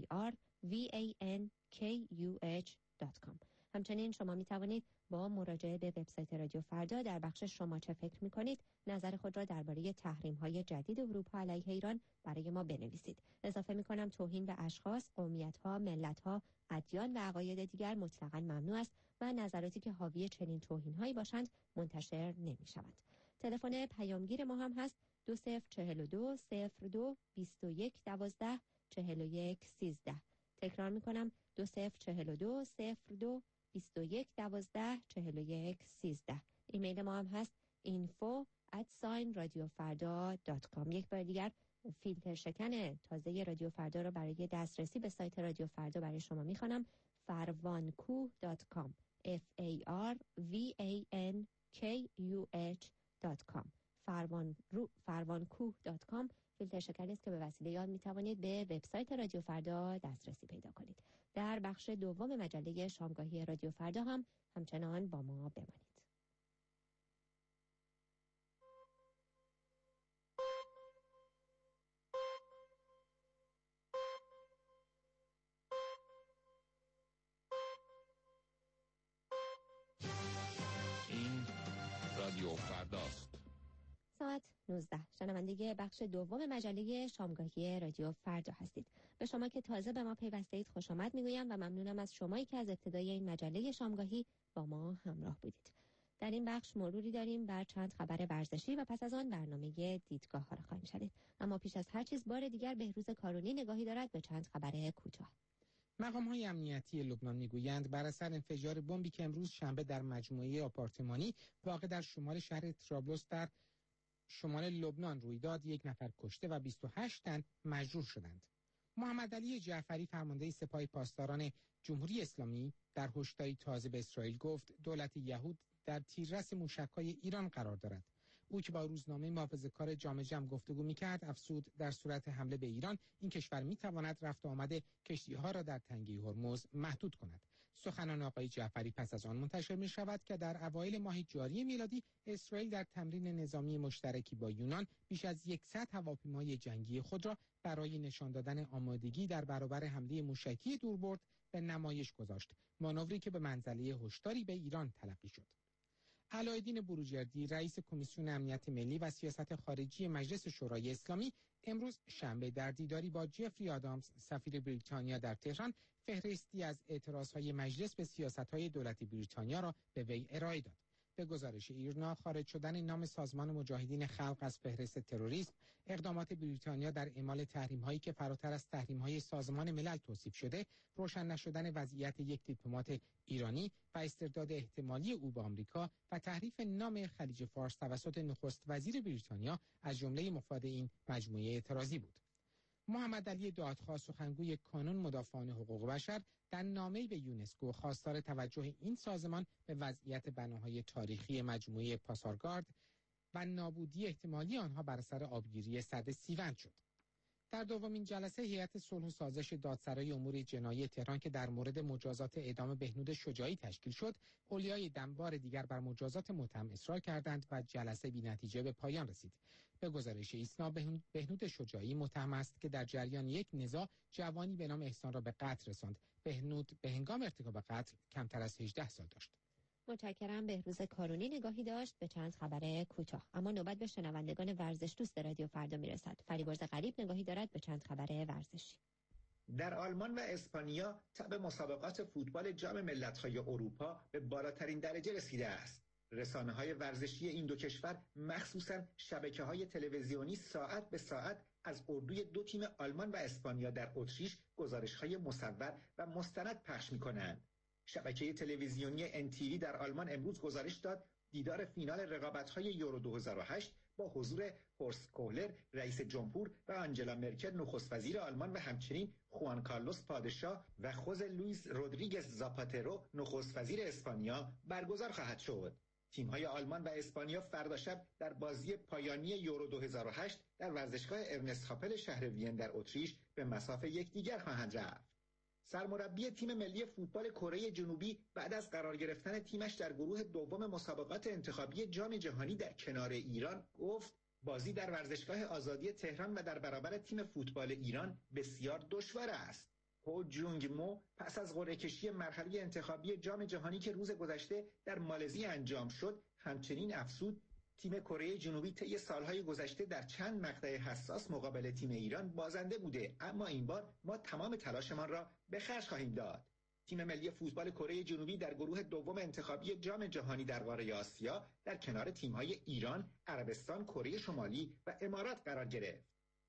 farvankuh.com. همچنین شما می توانید با مراجعه به وبسایت رادیو فردا در بخش شما چه فکر می‌کنید نظر خود را درباره تحریم‌های جدید اروپا علیه ایران برای ما بنویسید. اضافه می‌کنم توهین به اشخاص، قومیت‌ها، ملت‌ها، ادیان و عقاید دیگر مطلقاً ممنوع است و نظراتی که حاوی چنین توهین‌هایی باشند منتشر نمی‌شوند. تلفن پیامگیر ما هم هست 2042 02 21 12 41 13. تکرار می‌کنم 2042 02 21 12 41 13. ایمیل ما هم هست info@radiofarda.com. یک بار دیگر فیلتر شکن تازه رادیو فردا رو برای دسترسی به سایت رادیو فردا برای شما میخوانم. farvankuh.com farvankuh.com farvankuh.com فیلتر شکنی است که به وسیله آن میتوانید به وبسایت رادیو فردا دسترسی پیدا کنید. در بخش دوم مجله شامگاهی رادیو فردا هم همچنان با ما بمانید. این رادیو فرداست. ساعت 19. شنونده بخش دوم مجله شامگاهی رادیو فردا هستید. به شما که تازه به ما پیوسته اید خوش آمد میگویم و ممنونم از شمایی که از ابتدای این مجله شامگاهی با ما همراه بودید. در این بخش مروری داریم بر چند خبر ورزشی و پس از آن برنامه دیدگاه ها را خواهیم شنید. اما پیش از هر چیز بار دیگر بهروز کارونی نگاهی دارد به چند خبر کوتاه. مقام‌های امنیتی لبنان میگویند بر اثر انفجار بمبی که امروز شنبه در مجموعه آپارتمانی واقع در شمال شهر ترابلوس در شمال لبنان روی داد، 1 نفر کشته و 28 تن مجروح شدند. محمد علی جعفری فرمانده سپاه پاسداران جمهوری اسلامی در هشداری تازه به اسرائیل گفت دولت یهود در تیررس موشک‌های ایران قرار دارد. او که با روزنامه محافظه‌کار جامع جم گفتگو می‌کرد افزود در صورت حمله به ایران این کشور می‌تواند رفت و آمد کشتی‌ها را در تنگه هرمز محدود کند. سخنان آقای جعفری پس از آن منتشر می‌شود که در اوایل ماه جاری میلادی اسرائیل در تمرین نظامی مشترکی با یونان بیش از 100 هواپیمای جنگی خود را برای نشان دادن آمادگی در برابر حمله موشکی دوربرد به نمایش گذاشت، مانوری که به منزله هشداری به ایران تلقی شد. علایالدین بروجردی رئیس کمیسیون امنیت ملی و سیاست خارجی مجلس شورای اسلامی امروز شنبه در دیداری با جفری آدامز سفیر بریتانیا در تهران فهرستی از اعتراضهای مجلس به سیاست‌های دولت بریتانیا را به وی ارائه داد. به گزارش ایرنا خارج شدن نام سازمان مجاهدین خلق از فهرست تروریسم، اقدامات بریتانیا در اعمال تحریم‌هایی که فراتر از تحریم‌های سازمان ملل توصیف شده، روشن نشدن وضعیت یک دیپلمات ایرانی و استرداد احتمالی او به آمریکا و تحریف نام خلیج فارس توسط نخست وزیر بریتانیا از جمله مفاد این مجموعه اعتراضی بود. محمد علی دادخواه سخنگوی کانون مدافعان حقوق بشر در نامه‌ای به یونسکو خواستار توجه این سازمان به وضعیت بناهای تاریخی مجموعه پاسارگارد و نابودی احتمالی آنها بر اثر آبگیری سد سیوند شد. در دومین جلسه هیئت صلح و سازش دادسرای امور جنایی تهران که در مورد مجازات اعدام بهنود شجاعی تشکیل شد، اولیای دنبار دیگر بر مجازات متهم اصرار کردند و جلسه بی‌نتیجه به پایان رسید. به گزارش ایسنا بهنود شجاعی متهم است که در جریان یک نزاع جوانی به نام احسان را به قتل رساند. بهنود به هنگام ارتکاب قتل کمتر از 18 سال داشت. متشکرم. بهروز کارونی نگاهی داشت به چند خبر کوتاه. اما نوبت به شنوندگان ورزش دوست رادیو فردا میرسد. فریبرز غریب نگاهی دارد به چند خبر ورزشی. در آلمان و اسپانیا تب مسابقات فوتبال جام ملت‌های اروپا به بالاترین درجه رسیده است. رسانه‌های ورزشی این دو کشور مخصوصاً شبکه‌های تلویزیونی ساعت به ساعت از اردوی دو تیم آلمان و اسپانیا در اتریش گزارش‌های مصور و مستند پخش می‌کنند. شبکه تلویزیونی NTV در آلمان امروز گزارش داد دیدار فینال رقابت‌های یورو 2008 با حضور هورست کوهلر رئیس جمهور و آنجلا مرکل نخست وزیر آلمان و همچنین خوان کارلوس پادشاه و خوزه لوئیس رودریگز زاپاترو نخست وزیر اسپانیا برگزار خواهد شد. تیم‌های آلمان و اسپانیا فردا شب در بازی پایانی یورو 2008 در ورزشگاه ارنست هاپل شهر وین در اتریش به مصاف یکدیگر خواهند رفت. سرمربی تیم ملی فوتبال کره جنوبی بعد از قرار گرفتن تیمش در گروه دوم مسابقات انتخابی جام جهانی در کنار ایران گفت بازی در ورزشگاه آزادی تهران و در برابر تیم فوتبال ایران بسیار دشوار است. هو جونگ مو پس از قرعه کشی مرحله انتخابی جام جهانی که روز گذشته در مالزی انجام شد همچنین افزود تیم کره جنوبی طی سالهای گذشته در چند مقطع حساس مقابل تیم ایران بازنده بوده، اما این بار ما تمام تلاشمان را به خرج خواهیم داد. تیم ملی فوتبال کره جنوبی در گروه دوم انتخابی جام جهانی در قاره آسیا در کنار تیم‌های ایران، عربستان، کره شمالی و امارات قرار گرفت.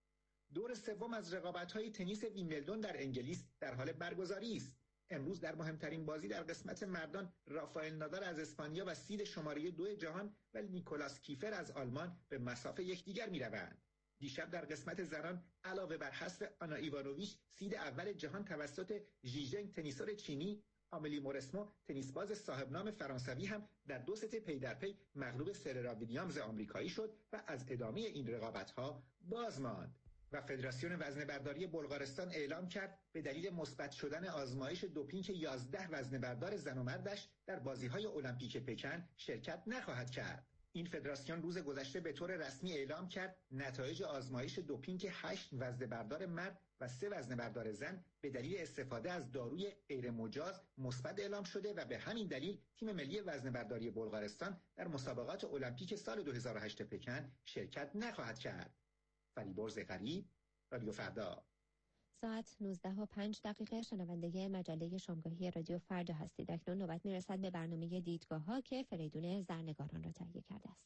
دور سوم از رقابت‌های تنیس ویمبلدون در انگلیس در حال برگزاری است. امروز در مهمترین بازی در قسمت مردان رافائل نادال از اسپانیا و سید شماره 2 جهان و نیکولاس کیفر از آلمان به مصاف یکدیگر می‌روند. دیشب در قسمت زنان علاوه بر حذف آنا ایوانوویچ سید اول جهان توسط ژیژنگ تنیسور چینی، آملی مورسمو تنیسباز صاحب نام فرانسوی هم در 2 ست پی در پی مغلوب سرنا ویلیامز آمریکایی شد و از ادامه این رقابت‌ها باز ماند. و فدراسیون وزنه‌برداری بلغارستان اعلام کرد به دلیل مثبت شدن آزمایش دوپینگ 11 وزنه‌بردار زن و مردش در بازی‌های المپیک پکن شرکت نخواهد کرد. این فدراسیون روز گذشته به طور رسمی اعلام کرد نتایج آزمایش دوپینگ 8 وزنه‌بردار مرد و 3 وزنه‌بردار زن به دلیل استفاده از داروی غیر مجاز مثبت اعلام شده و به همین دلیل تیم ملی وزنه‌برداری بلغارستان در مسابقات المپیک سال 2008 پکن شرکت نخواهد کرد. فریبرز زغریب، رادیو فردا. ساعت 19:05 شنونده مجله شامگاهی رادیو فردا هستید. اکنون نوبت میرسد به برنامه دیدگاه‌ها که فریدون زرنگاران را تهیه کرده است.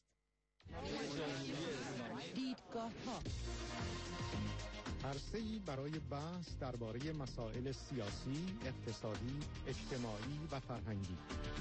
دیدگاه‌ها عرصه‌ای برای بحث درباره مسائل سیاسی، اقتصادی، اجتماعی و فرهنگی.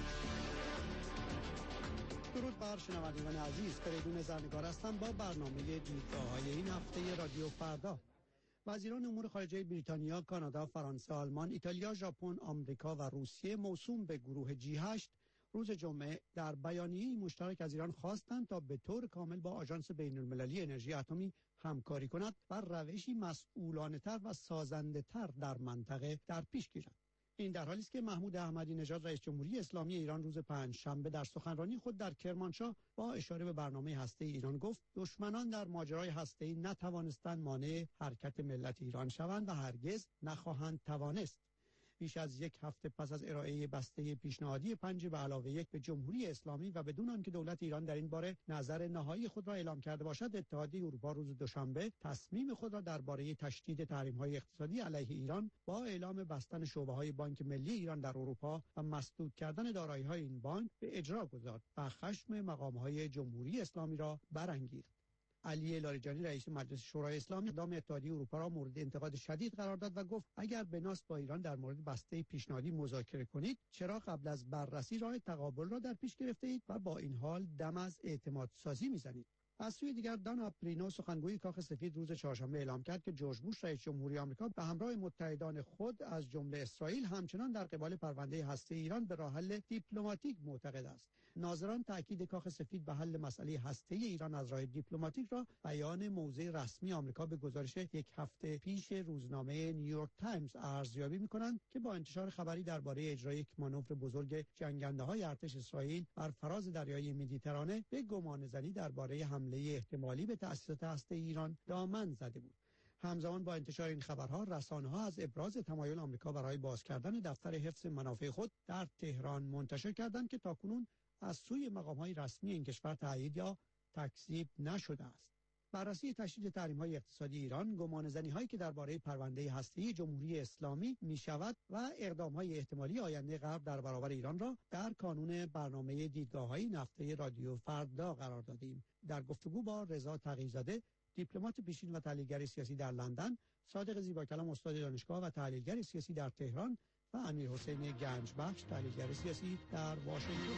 درود بر شنوندگان عزیز، فریدون زرنگار هستم با برنامه دیدگاه‌های این هفته رادیو فردا. وزیران امور خارجه بریتانیا، کانادا، فرانسه، آلمان، ایتالیا، ژاپن، آمریکا و روسیه موسوم به گروه G8 روز جمعه در بیانیه‌ای مشترک از ایران خواستند تا به طور کامل با آژانس بین‌المللی انرژی اتمی همکاری کند و روشی مسئولانه‌تر و سازنده‌تر در منطقه در پیش گیرد. این در حالی است که محمود احمدی نژاد رئیس جمهوری اسلامی ایران روز پنجشنبه در سخنرانی خود در کرمانشاه با اشاره به برنامه هسته‌ای ایران گفت دشمنان در ماجرای هسته‌ای نتوانستند مانع حرکت ملت ایران شوند و هرگز نخواهند توانست. بیش از یک هفته پس از ارائه بسته پیشنهادی 5+1 به جمهوری اسلامی و بدون آنکه دولت ایران در این باره نظر نهایی خود را اعلام کرده باشد، اتحادیه اروپا روز دوشنبه تصمیم خود را درباره تشدید تحریم‌های اقتصادی علیه ایران با اعلام بستن شعبه‌های بانک ملی ایران در اروپا و مسدود کردن دارایی‌های این بانک به اجرا گذارد و خشم مقام‌های جمهوری اسلامی را برانگیخت. علی لاریجانی رئیس مجلس شورای اسلامی اقدام اتحادیه اروپا را مورد انتقاد شدید قرار داد و گفت اگر بناس با ایران در مورد بسته پیشنهادی مذاکره کنید، چرا قبل از بررسی راه تقابل را در پیش گرفته اید و با این حال دم از اعتماد سازی میزنید؟ از سوی دیگر دان آپرینو سخنگوی کاخ سفید روز چهارشنبه اعلام کرد که جورج بوش رئیس جمهوری آمریکا به همراه متحدان خود از جمله اسرائیل همچنان در قبال پرونده هسته ایران به راه حل دیپلماتیک معتقد است. ناظران تاکید کاخ سفید به حل مسئله هسته ایران از راه دیپلماتیک را بیان موضع رسمی آمریکا به گزارش یک هفته پیش روزنامه نیویورک تایمز ارزیابی می‌کنند که با انتشار خبری درباره اجرای یک مانور بزرگ جنگنده‌های ارتش اسرائیل بر فراز دریای مدیترانه به گمانه‌زنی درباره حمله احتمالی به تأسیسات هسته ایران دامن زده بود. همزمان با انتشار این خبرها، رسانه‌ها از ابراز تمایل آمریکا برای باز کردن دفتر حفظ منافع خود در تهران منتشر کردند که تاکنون از سوی مقام‌های رسمی این کشور تایید یا تکذیب نشده است. بررسی تشدید تحریم‌های اقتصادی ایران، گمانه‌زنی‌هایی که درباره پرونده هسته‌ای جمهوری اسلامی می‌شود و اقدام‌های احتمالی آینده غرب در برابر ایران را در کانون برنامه دیدگاه‌های هفته رادیو فردا قرار دادیم. در گفتگو با رضا تقی‌زاده، دیپلمات پیشین و تحلیلگر سیاسی در لندن، صادق زیباکلام استاد دانشگاه و تحلیلگر سیاسی در تهران و امیرحسین گنجبخش تحلیلگر سیاسی در واشنگتن.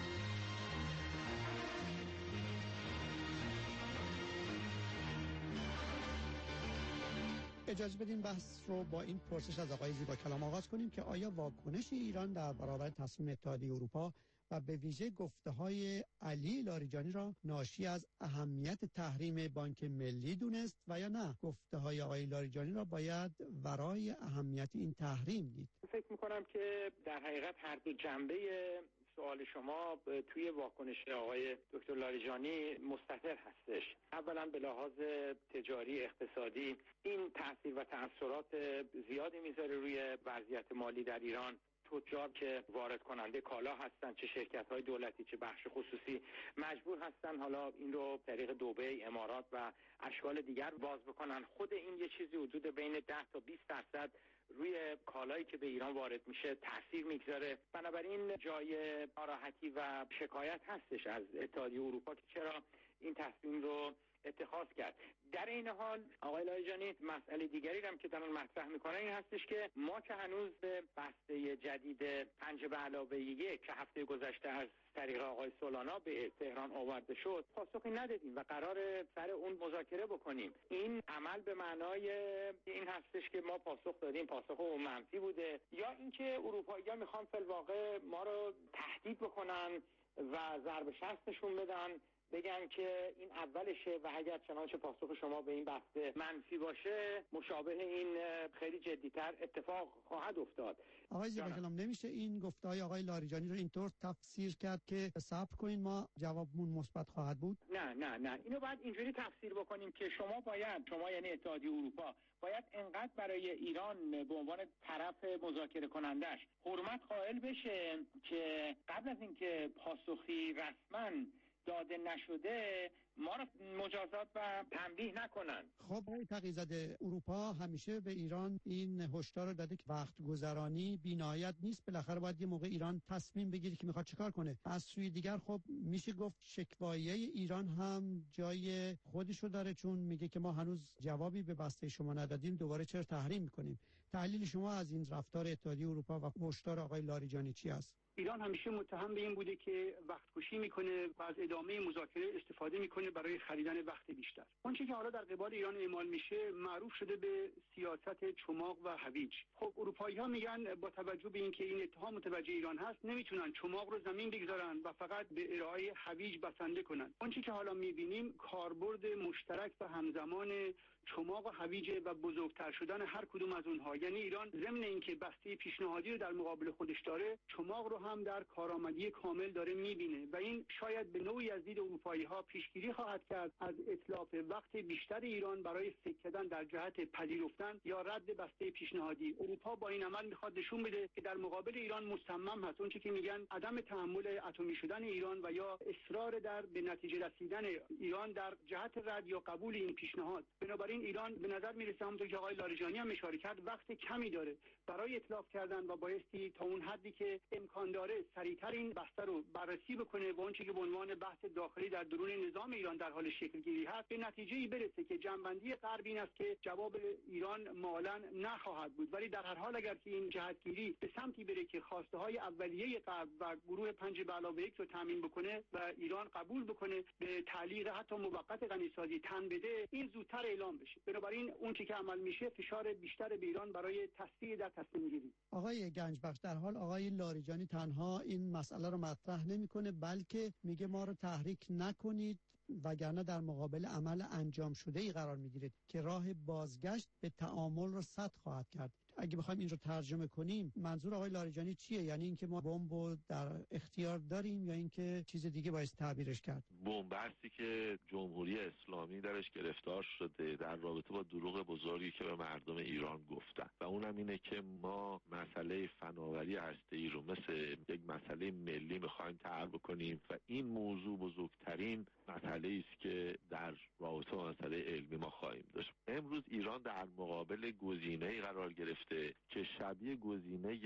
اجازه بدین بحث رو با این پرسش از آقای زیباکلام آغاز کنیم که آیا واکنش ایران در برابر تصمیم اتحادیه اروپا و به ویژه گفته‌های علی لاریجانی را ناشی از اهمیت تحریم بانک ملی دونست و یا نه گفته‌های آقای لاریجانی را باید ورای اهمیت این تحریم دید؟ فکر می‌کنم که در حقیقت هر دو جنبه سوال شما توی واکنش آقای دکتر لاریجانی مستتر هستش. اولا به لحاظ تجاری اقتصادی این تاثیر و تأثیرات زیادی میذاره روی وضعیت مالی در ایران. تجار که وارد کننده کالا هستن، چه شرکت‌های دولتی چه بخش خصوصی، مجبور هستن حالا این رو طریق دبی، امارات و اشکال دیگر باز بکنن. خود این یه چیزی حدود بین 10 تا 20% روی کالایی که به ایران وارد میشه تاثیر میگذاره. بنابراین جای ناراحتی و شکایت هستش از اتحادیه اروپا که چرا این تصمیم رو اتخاذ کرد. در این حال آقای لاریجانی مسئله دیگری هم که دارن مطرح میکنن این هستش که ما که هنوز به بسته جدید 5+1 که هفته گذشته از طریق آقای سولانا به تهران آورده شد پاسخی ندادیم و قرار سر اون مذاکره بکنیم. این عمل به معنای این هستش که ما پاسخ دادیم، پاسخ اون منفی بوده، یا اینکه اروپایی‌ها میخوان فی الواقع ما رو تهدید بکنن و ضرب شستشون بدن، بگن که این اولشه و اگر چنانچه پاسخ شما به این بحث منفی باشه مشابه این خیلی جدیتر اتفاق خواهد افتاد. آقای زیباکلام نمیشه این گفته‌های آقای لاریجانی رو اینطور تفسیر کرد که صبر کنین ما جوابمون مثبت خواهد بود؟ نه اینو باید اینجوری تفسیر بکنیم که شما یعنی اتحادیه اروپا باید انقدر برای ایران به عنوان طرف مذاکره کنندش حرمت قائل بشه که قبل از اینکه پاسخی رسما داده نشده ما رو مجازات و تنبیه نکنن. خب آقای تقی‌زاده، اروپا همیشه به ایران این هشدار رو داده که وقت گذرانی بی‌نهایت نیست، بالاخره باید یه موقع ایران تصمیم بگیره که میخواد چیکار کنه. از سوی دیگر خب میشه گفت شکوایه ایران هم جای خودشو داره، چون میگه که ما هنوز جوابی به بسته شما ندادیم، دوباره چرا تحریم میکنیم. تحلیل شما از این رفتار اتحادیه اروپا و هشدار آقای لاریجانی چی است؟ ایران همیشه متهم به این بوده که وقت کشی میکنه و از ادامه مذاکره استفاده میکنه برای خریدن وقت بیشتر. اون چیزی که حالا در قبال ایران اعمال میشه معروف شده به سیاست چماق و هویج. خب اروپایی‌ها میگن با توجه به اینکه این اتهام متوجه ایران هست نمیتونن چماق رو زمین بگذارن و فقط به ارائه هویج بسنده کنن. اون چیزی که حالا میبینیم کاربرد مشترک و همزمان چماق و هویج و بزرگتر شدن هر کدوم از اونها. یعنی ایران ضمن اینکه بسته پیشنهادی رو در مقابل خودش داره، چماق رو هم در کارآمدی کامل داره میبینه و این شاید به نوعی از دید اروپایی‌ها پیشگیری خواهد کرد از اتلاف وقت بیشتر ایران برای فکر کردن در جهت پذیرفتن یا رد بسته پیشنهادی. اروپا با این عمل میخواد نشون بده که در مقابل ایران مصمم هست. اون چیزی که میگن عدم تحمل اتمی شدن ایران و یا اصرار در به نتیجه رسیدن ایران در جهت رد یا قبول این پیشنهاد. بنابراین ایران به نظر میرسه همونطور که آقای لاریجانی هم اشاره کرد وقت کمی داره برای اتلاف کردن و بایستی تا اون حدی که امکان داره سریعتر این بسته رو بررسی بکنه و اون چیزی که به عنوان بحث داخلی در درون نظام ایران در حال شکل گیری هست به نتیجه‌ای برسه که جنبندی غرب این است که جواب ایران مالاً نخواهد بود، ولی در هر حال اگر که این جهتگیری به سمتی بره که خواسته های اولیه غرب و گروه 5+1 رو تامین بکنه و ایران قبول بکنه به تعلیق حتی موقت غنیسازی تن بده، این زودتر اعلام بشه. بنابراین اون چیزی که عمل میشه فشار بیشتر به ایران برای تسریع در تصمیم گیری. آقای گنجبخش، در حال آقای لاریجانی تنها این مسئله رو مطرح نمیکنه بلکه میگه ما رو تحریک نکنید وگرنه در مقابل عمل انجام شده ای قرار میگیرید که راه بازگشت به تعامل رو سد خواهد کرد. اگه بخوایم این رو ترجمه کنیم منظور آقای لاریجانی چیه؟ یعنی اینکه ما بمب در اختیار داریم یا اینکه چیز دیگه باید تعبیرش کرد؟ بنبستی که جمهوری اسلامی درش گرفتار شده در رابطه با دروغ بزرگی که به مردم ایران گفتن و اونم اینه که ما مسئله فناوری هسته‌ای رو مثل یک مسئله ملی می‌خوایم طرح بکنیم و این موضوع بزرگترین مسئله است که در رابطه با مسئله علمی ما خواهیم داشت. امروز ایران در مقابل گزینه‌ای قرار گرفته که شبیه گزینه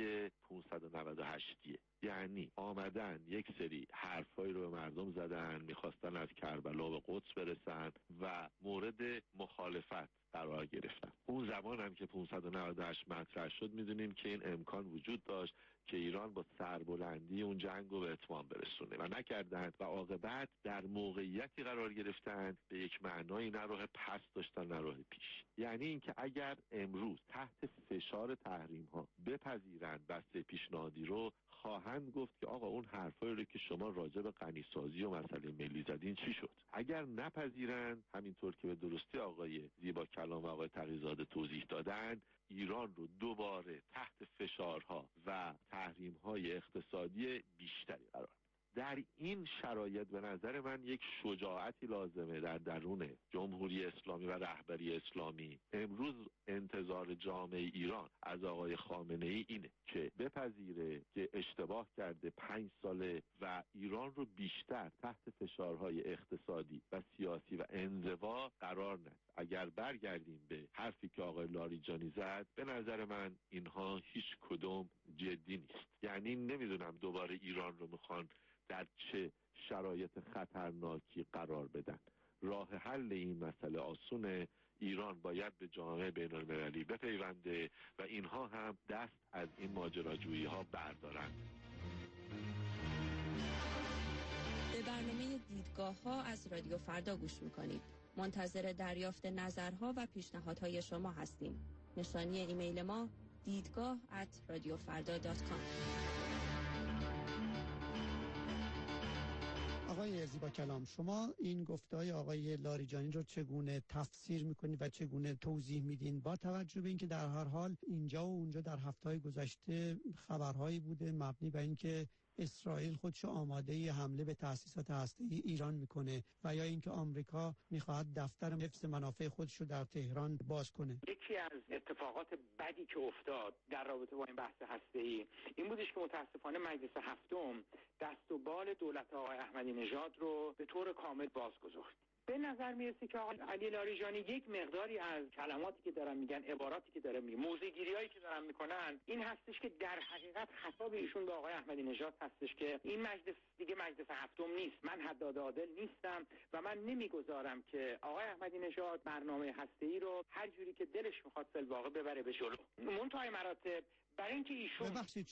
598 یعنی آمدن یک سری حرفایی رو به مردم زدن، میخواستن از کربلا به قدس برسن و مورد مخالفت قرار گرفتن. اون زمان هم که 598 مطرح شد میدونیم که این امکان وجود داشت که ایران با سربلندی اون جنگ رو به اتمام برسونه و نکردند و عاقبت در موقعیتی قرار گرفتن به یک معنایی نه راه پس داشتن نه راه پیش. یعنی اینکه اگر امروز تحت فشار تحریم ها بپذیرند بسته پیشنهادی رو خواهند گفت که آقا اون حرفایی رو که شما راجع به غنیسازی و مسئله ملی زدین چی شد؟ اگر نپذیرند همینطور که به درستی آقای زیباکلام و آقای تقی‌زاده توضیح دادن ایران رو دوباره تحت فشارها و تحریم‌های اقتصادی بیشتری قرار. در این شرایط به نظر من یک شجاعتی لازمه در درون جمهوری اسلامی و رهبری اسلامی. امروز انتظار جامعه ایران از آقای خامنه‌ای اینه که بپذیره که اشتباه کرده 5 ساله و ایران رو بیشتر تحت فشارهای اقتصادی و سیاسی و انزوا قرار نده. اگر برگردیم به حرفی که آقای لاریجانی زد به نظر من اینها هیچ کدوم جدی نیست. یعنی نمیدونم دوباره ایران رو میخوان در چه شرایط خطرناکی قرار بدن راه حل این مسئله آسونه. ایران باید به جامعه بین‌المللی بپیونده و اینها هم دست از این ماجراجویی ها بردارند. به برنامه دیدگاه ها از رادیو فردا گوش میکنید. منتظر دریافت نظرها و پیشنهادهای شما هستیم. نشانی ایمیل ما دیدگاه@radiofarda.com. آقای زیبا کلام، شما این گفته‌های آقای لاریجانی رو چگونه تفسیر میکنید و چگونه توضیح میدین، با توجه به اینکه در هر حال اینجا و اونجا در هفته‌های گذشته خبرهایی بوده مبنی بر اینکه اسرائیل خودشو آماده حمله به تأسیسات هسته‌ای ایران میکنه و یا اینکه آمریکا میخواهد دفتر حفظ منافع خودشو در تهران باز کنه. یکی از اتفاقات بدی که افتاد در رابطه با این بحث هسته‌ای این بودش که متاسفانه مجلس هفتم دست و بال دولت آقای احمدی نژاد رو به طور کامل باز گذاشت. به نظر میرسه که آقای علی لاریجانی یک مقداری از کلماتی که دارن میگن، عباراتی که دارن میگن، موضع‌گیری‌هایی که دارن میکنن این هستش که در حقیقت خطاب ایشون به آقای احمدی نژاد هستش که این مجلس دیگه مجلس هفتم نیست، من حداد عادل نیستم و من نمیگذارم که آقای احمدی نژاد برنامه هسته‌ای رو هر جوری که دلش میخواد فی‌الواقع ببره به جلو. منتهای مراتب برای اینکه ایشون ببخشید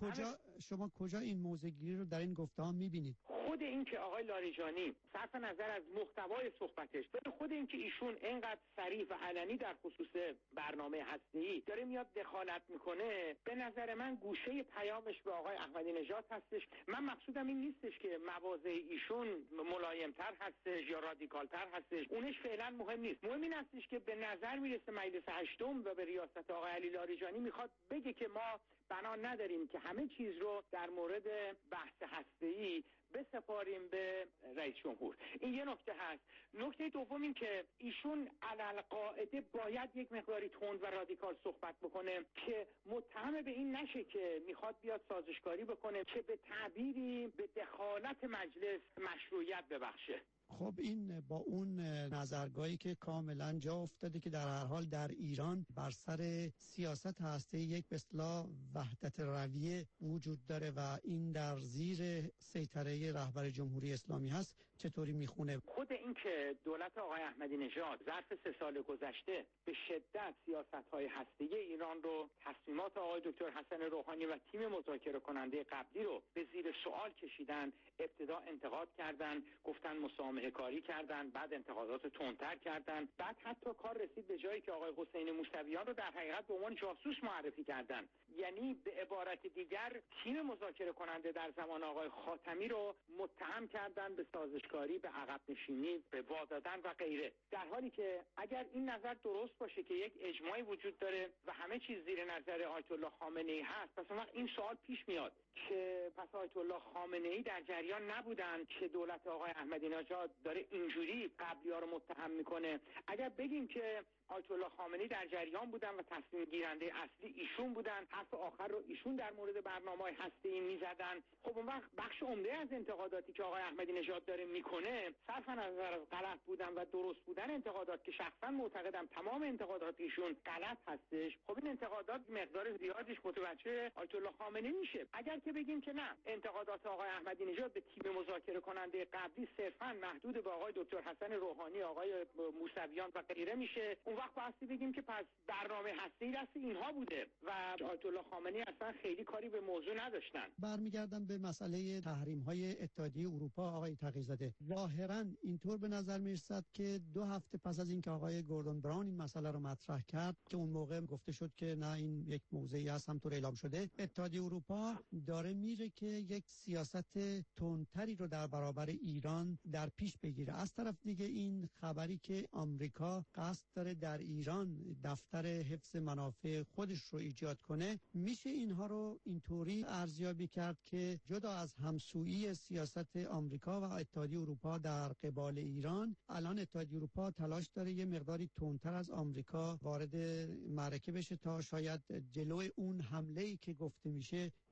شما کجا این موضع‌گیری رو در این گفته‌ها می‌بینید؟ خود این که آقای لاریجانی صرف نظر از محتوای صحبتش، خود این که ایشون اینقدر صریح و علنی در خصوص برنامه هسته‌ای داره میاد دخالت میکنه، به نظر من گوشه پیامش به آقای احمدی نژاد هستش. من مقصودم این نیستش که مواضع ایشون ملایم‌تر هستش یا رادیکال‌تر هستش، اونش فعلا مهم نیست. مهم این هستش که به نظر میرسه مجلس هشتم و به ریاست آقای علی لاریجانی میخواد بگه که ما بنا نداریم که همه چیز رو در مورد بحث هسته‌ای بسپاریم به رئیس جمهور. این یه نکته هست. نکته دوم این که ایشون علالقاعده باید یک مقداری تند و رادیکال صحبت بکنه که متهم به این نشه که میخواد بیاد سازشکاری بکنه که به تعبیری به دخالت مجلس مشروعیت ببخشه. خب این با اون نظرگاهی که کاملا جا افتاده که در هر حال در ایران بر سر سیاست هسته یک به اصطلاح وحدت رویه وجود داره و این در زیر سیطره رهبر جمهوری اسلامی هست، چطوری میخونه؟ خود این که دولت آقای احمدی نژاد ظرف 3 سال گذشته به شدت سیاست‌های هسته‌ای ایران رو، تصمیمات آقای دکتر حسن روحانی و تیم مذاکره کننده قبلی رو به زیر سوال کشیدن، ابتدا انتقاد کردن، گفتن مسامحه کاری کردن، بعد انتقادات تندتر کردن، بعد حتی کار رسید به جایی که آقای حسین موسویان رو در حقیقت به عنوان جاسوس معرفی کردن. یعنی به عبارت دیگر تیم مذاکره کننده در زمان آقای خاتمی رو متهم کردن به سازشکاری، به عقب نشینی، به وادادن و غیره. در حالی که اگر این نظر درست باشه که یک اجماعی وجود داره و همه چیز زیر نظر آیت الله خامنه‌ای هست، پس اون وقت این سوال پیش میاد که پس آیت الله خامنه‌ای در جریان نبودن که دولت آقای احمدی نژاد داره اینجوری قبلی‌ها رو متهم میکنه. اگر بگیم که آیت الله خامنه‌ای در جریان بودن و تصمیم گیرنده اصلی ایشون بودن، حرف آخر رو ایشون در مورد برنامه‌های هسته‌ای میزدن، خب اون وقت بخش عمده از انتقاداتی که آقای احمدی نژاد داره میکنه صرف نظر از غلط بودن و درست بودن انتقادات که شخصا معتقدم تمام انتقادات ایشون غلط هستش، خب این انتقادات مقدار زیادیش متوجه آیت الله خامنه‌ای میشه. اگر که بگیم که نه، انتقادات آقای احمدی نژاد به تیم مذاکره کننده قبلی صرفا محدود به آقای دکتر حسن روحانی، آقای موسویان و غیره میشه، اون وقت باستی بگیم که پس برنامه هسته‌ای دست اینها بوده و آیت الله خامنه‌ای اصلا خیلی کاری به موضوع نداشتن. برمیگردم به مسئله تحریم‌های اتحادیه اروپا. آقای تقی‌زاده، ظاهراً اینطور به نظر می‌رسد که 2 هفته پس از اینکه آقای گوردون براون این مسئله رو مطرح کرد که اون موقع گفته شد که نه این یک موضعی است همطور اعلام شده، اتحادیه اروپا داره میره که یک سیاست تندتری رو در برابر ایران در پیش بگیره. از طرف دیگه این خبری که آمریکا قصد داره در ایران دفتر حفظ منافع خودش رو ایجاد کنه، میشه اینها رو اینطوری ارزیابی کرد که جدا از همسویی سیاست آمریکا و اتحادیه اروپا در قبال ایران، الان اتحادیه اروپا تلاش داره یه مقداری تندتر از آمریکا وارد معرکه بشه تا شاید جلوی اون حمله‌ای که گفته میشه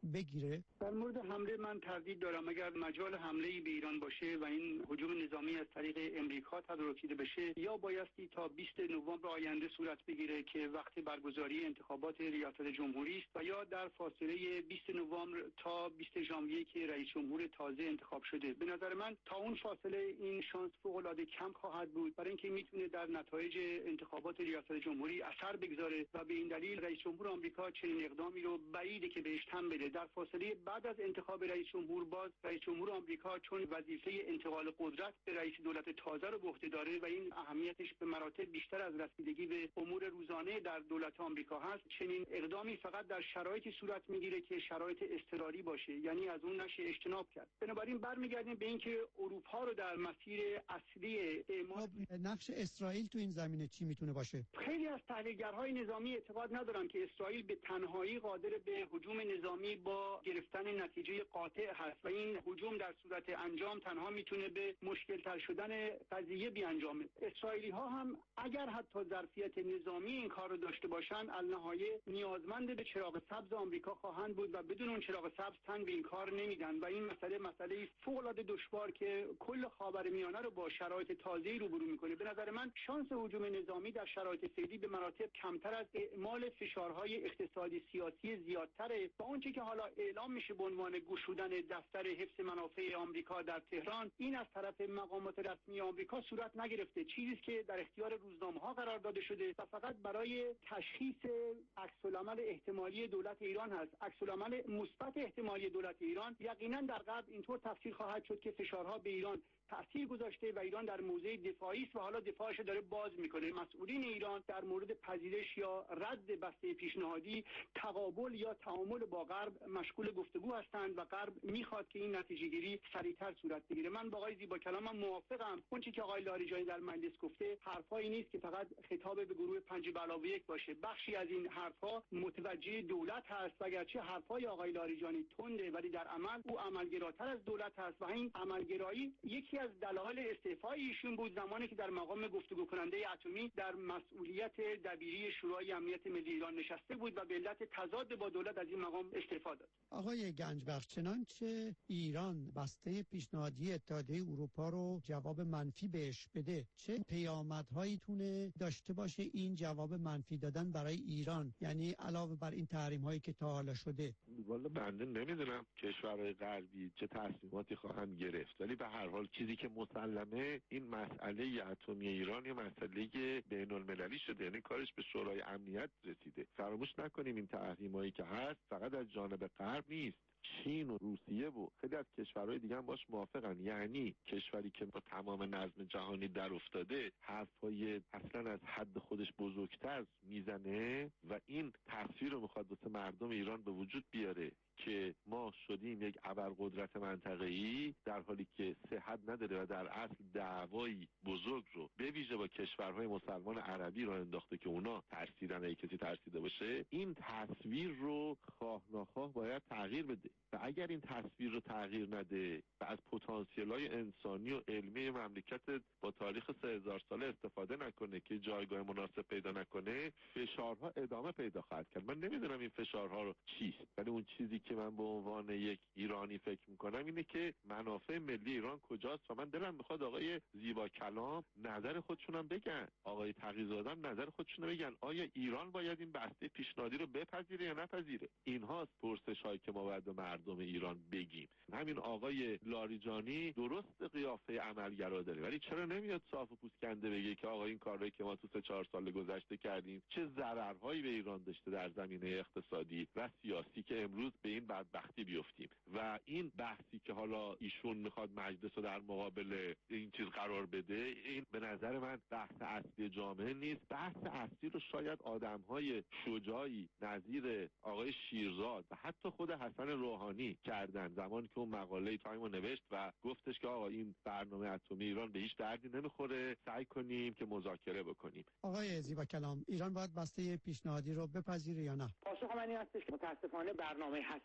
بگیره؟ در مورد حمله من تردید دارم. اگر مجال حمله به ایران باشه و این هجوم نظامی از طریق امریکا تدارک دیده بشه، یا بایستی تا 20 نوامبر آینده صورت بگیره که وقت برگزاری انتخابات ریاست جمهوری است، و یا در فاصله 20 نوامبر تا 20 ژانویه که رئیس جمهور تازه انتخاب شده. به نظر من تا اون فاصله این شانس فوق‌العاده کم خواهد بود، برای اینکه میتونه در نتایج انتخابات ریاست جمهوری اثر بگذاره و به این دلیل رئیس جمهور آمریکا چنین اقدامی رو بعیده که بهش تن بده. در فاصله بعد از انتخاب رئیس جمهور، باز رئیس جمهور آمریکا چون وظیفه انتقال قدرت به رئیس دولت تازه رو به عهده داره و این اهمیتش به مراتب بیشتر از رسیدگی به امور روزانه در دولت آمریکا هست، چنین اقدامی فقط در شرایطی صورت میگیره که شرایط اضطراری باشه، یعنی از اون نشه اجتناب کرد. بنابراین برمیگردیم به اینکه اروپا رو در مسیر اصلی اعمال. نقش اسرائیل تو این زمینه چی میتونه باشه؟ خیلی از تحلیلگرهای نظامی اعتقاد ندارن که اسرائیل به تنهایی قادر به هجوم نظامی با گرفتن نتیجه قاطع هست و این هجوم در صورت انجام تنها میتونه به مشکل تر شدن قضیه بیانجامه. اسرائیلی ها هم اگر حتی ظرفیت نظامی این کار رو داشته باشن، النهایه نیازمند به چراغ سبز آمریکا خواهند بود و بدون اون چراغ سبز تن به این کار نمیدن و این مسئله فوق‌العاده دشوار که کل خاورمیانه رو با شرایط تازه‌ای روبرو میکنه. به نظر من شانس هجوم نظامی در شرایط فعلی به مراتب کمتر از اعمال فشارهای اقتصادی سیاسی زیادتره و اونچه که حالا اعلام میشه به عنوان گشودن دفتر حفظ منافع آمریکا در تهران، این از طرف مقامات رسمی آمریکا صورت نگرفته، چیزی که در اختیار روزنامه‌ها قرار داده شده و فقط برای تشخیص عکس‌العمل احتمالی دولت ایران هست. عکس‌العمل مثبت احتمالی دولت ایران یقینا در غرب اینطور تفسیر خواهد شد که فشارها به ایران تأثیر گذاشته و ایران در موضع دفاعی است و حالا دفاعش داره باز میکنه. مسئولین ایران در مورد پذیرش یا رد بسته پیشنهادی تقابل یا تعامل با غرب مشغول گفتگو هستند و غرب میخواد که این نتیجه گیری سریعتر صورت بگیره. من با آقای زیباکلامم موافقم. اون چیزی که آقای لاریجانی در مجلس گفته حرفایی نیست که فقط خطاب به گروه 5+1 باشه. بخشی از این حرفها متوجه دولت هست و اگرچه حرفای آقای لاریجانی تنده ولی در عمل او عملگراتر از دولت هست و این عملگرایی یکی از دلایل استعفای ایشون بود زمانی که در مقام گفتگو کننده اتمی در مسئولیت دبیری شورای امنیت ملی ایران نشسته بود و به علت تضاد با دولت از این مقام استعفا داد. آقای گنجبخش، چنانچه ایران بسته پیشنهادی اتحادیه اروپا رو جواب منفی بهش بده، چه پیامدهایی تونه داشته باشه این جواب منفی دادن برای ایران، یعنی علاوه بر این تحریم هایی که تا حالا شده؟ والا بنده نمیدونم کشورهای غربی چه تصمیماتی خواهند گرفت، ولی به هر حال چیزی که مسلمه این مسئله اتمی ایران یه مسئله بین المللی شده، یعنی کارش به شورای امنیت رسیده. فراموش نکنیم این تحریمایی که هست فقط از جانب غرب نیست، چین و روسیه و خیلی از کشورهای دیگه هم باش موافقن. یعنی کشوری که با تمام نظم جهانی در افتاده حرفای اصلا از حد خودش بزرگتر میزنه و این تصویر رو میخواد واسه مردم ایران به وجود بیاره که ما شدیم یک ابرقدرت منطقه‌ای در حالی که صحت نداره و در اصل دعوایی بزرگ رو به ویژه با کشورهای مسلمان عربی رو انداخته که اونا ترسیدن، اگه کسی ترسیده باشه. این تصویر رو خواه ناخواه باید تغییر بده و اگر این تصویر رو تغییر نده و از پتانسیل‌های انسانی و علمی مملکت با تاریخ 3000 ساله استفاده نکنه که جایگاه مناسب پیدا نکنه، فشارها ادامه پیدا خواهد کرد. من نمیدونم این فشارها رو چیست، ولی اون چیزی که من به عنوان یک ایرانی فکر میکنم اینه که منافع ملی ایران کجاست و من دلم میخواد آقای زیباکلام نظر خودشونم بگن، آقای تقی‌زاده هم نظر خودشونو بگن. آیا ایران باید این بسته پیشنهادی رو بپذیره یا نپذیره؟ اینهاست پرسش‌هایی که ما باید به مردم ایران بگیم. همین آقای لاریجانی درست قیافه عملگرا داره ولی چرا نمیاد صاف و پوسکنده بگه که آقا این کاری که ما تو 3-4 سال گذشته کردیم چه ضررهایی به ایران داشته در زمینه اقتصادی و سیاسی که امروز به این بدبختی بیفتیم. و این بحثی که حالا ایشون میخواد مجلس رو در مقابل این چیز قرار بده، این به نظر من بحث اصلی جامعه نیست. بحث اصلی رو شاید آدم‌های شجاعی نظیر آقای شیرزاد و حتی خود حسن روحانی کردن زمانی که اون مقاله تایمو نوشت و گفتش که آقا این برنامه اتمی ایران به هیچ دردی نمیخوره، سعی کنیم که مذاکره بکنیم. آقای زیباکلام، ایران باید بسته پیشنهادی رو بپذیره یا نه؟ پاسخ من این هستش که متاسفانه برنامه هسته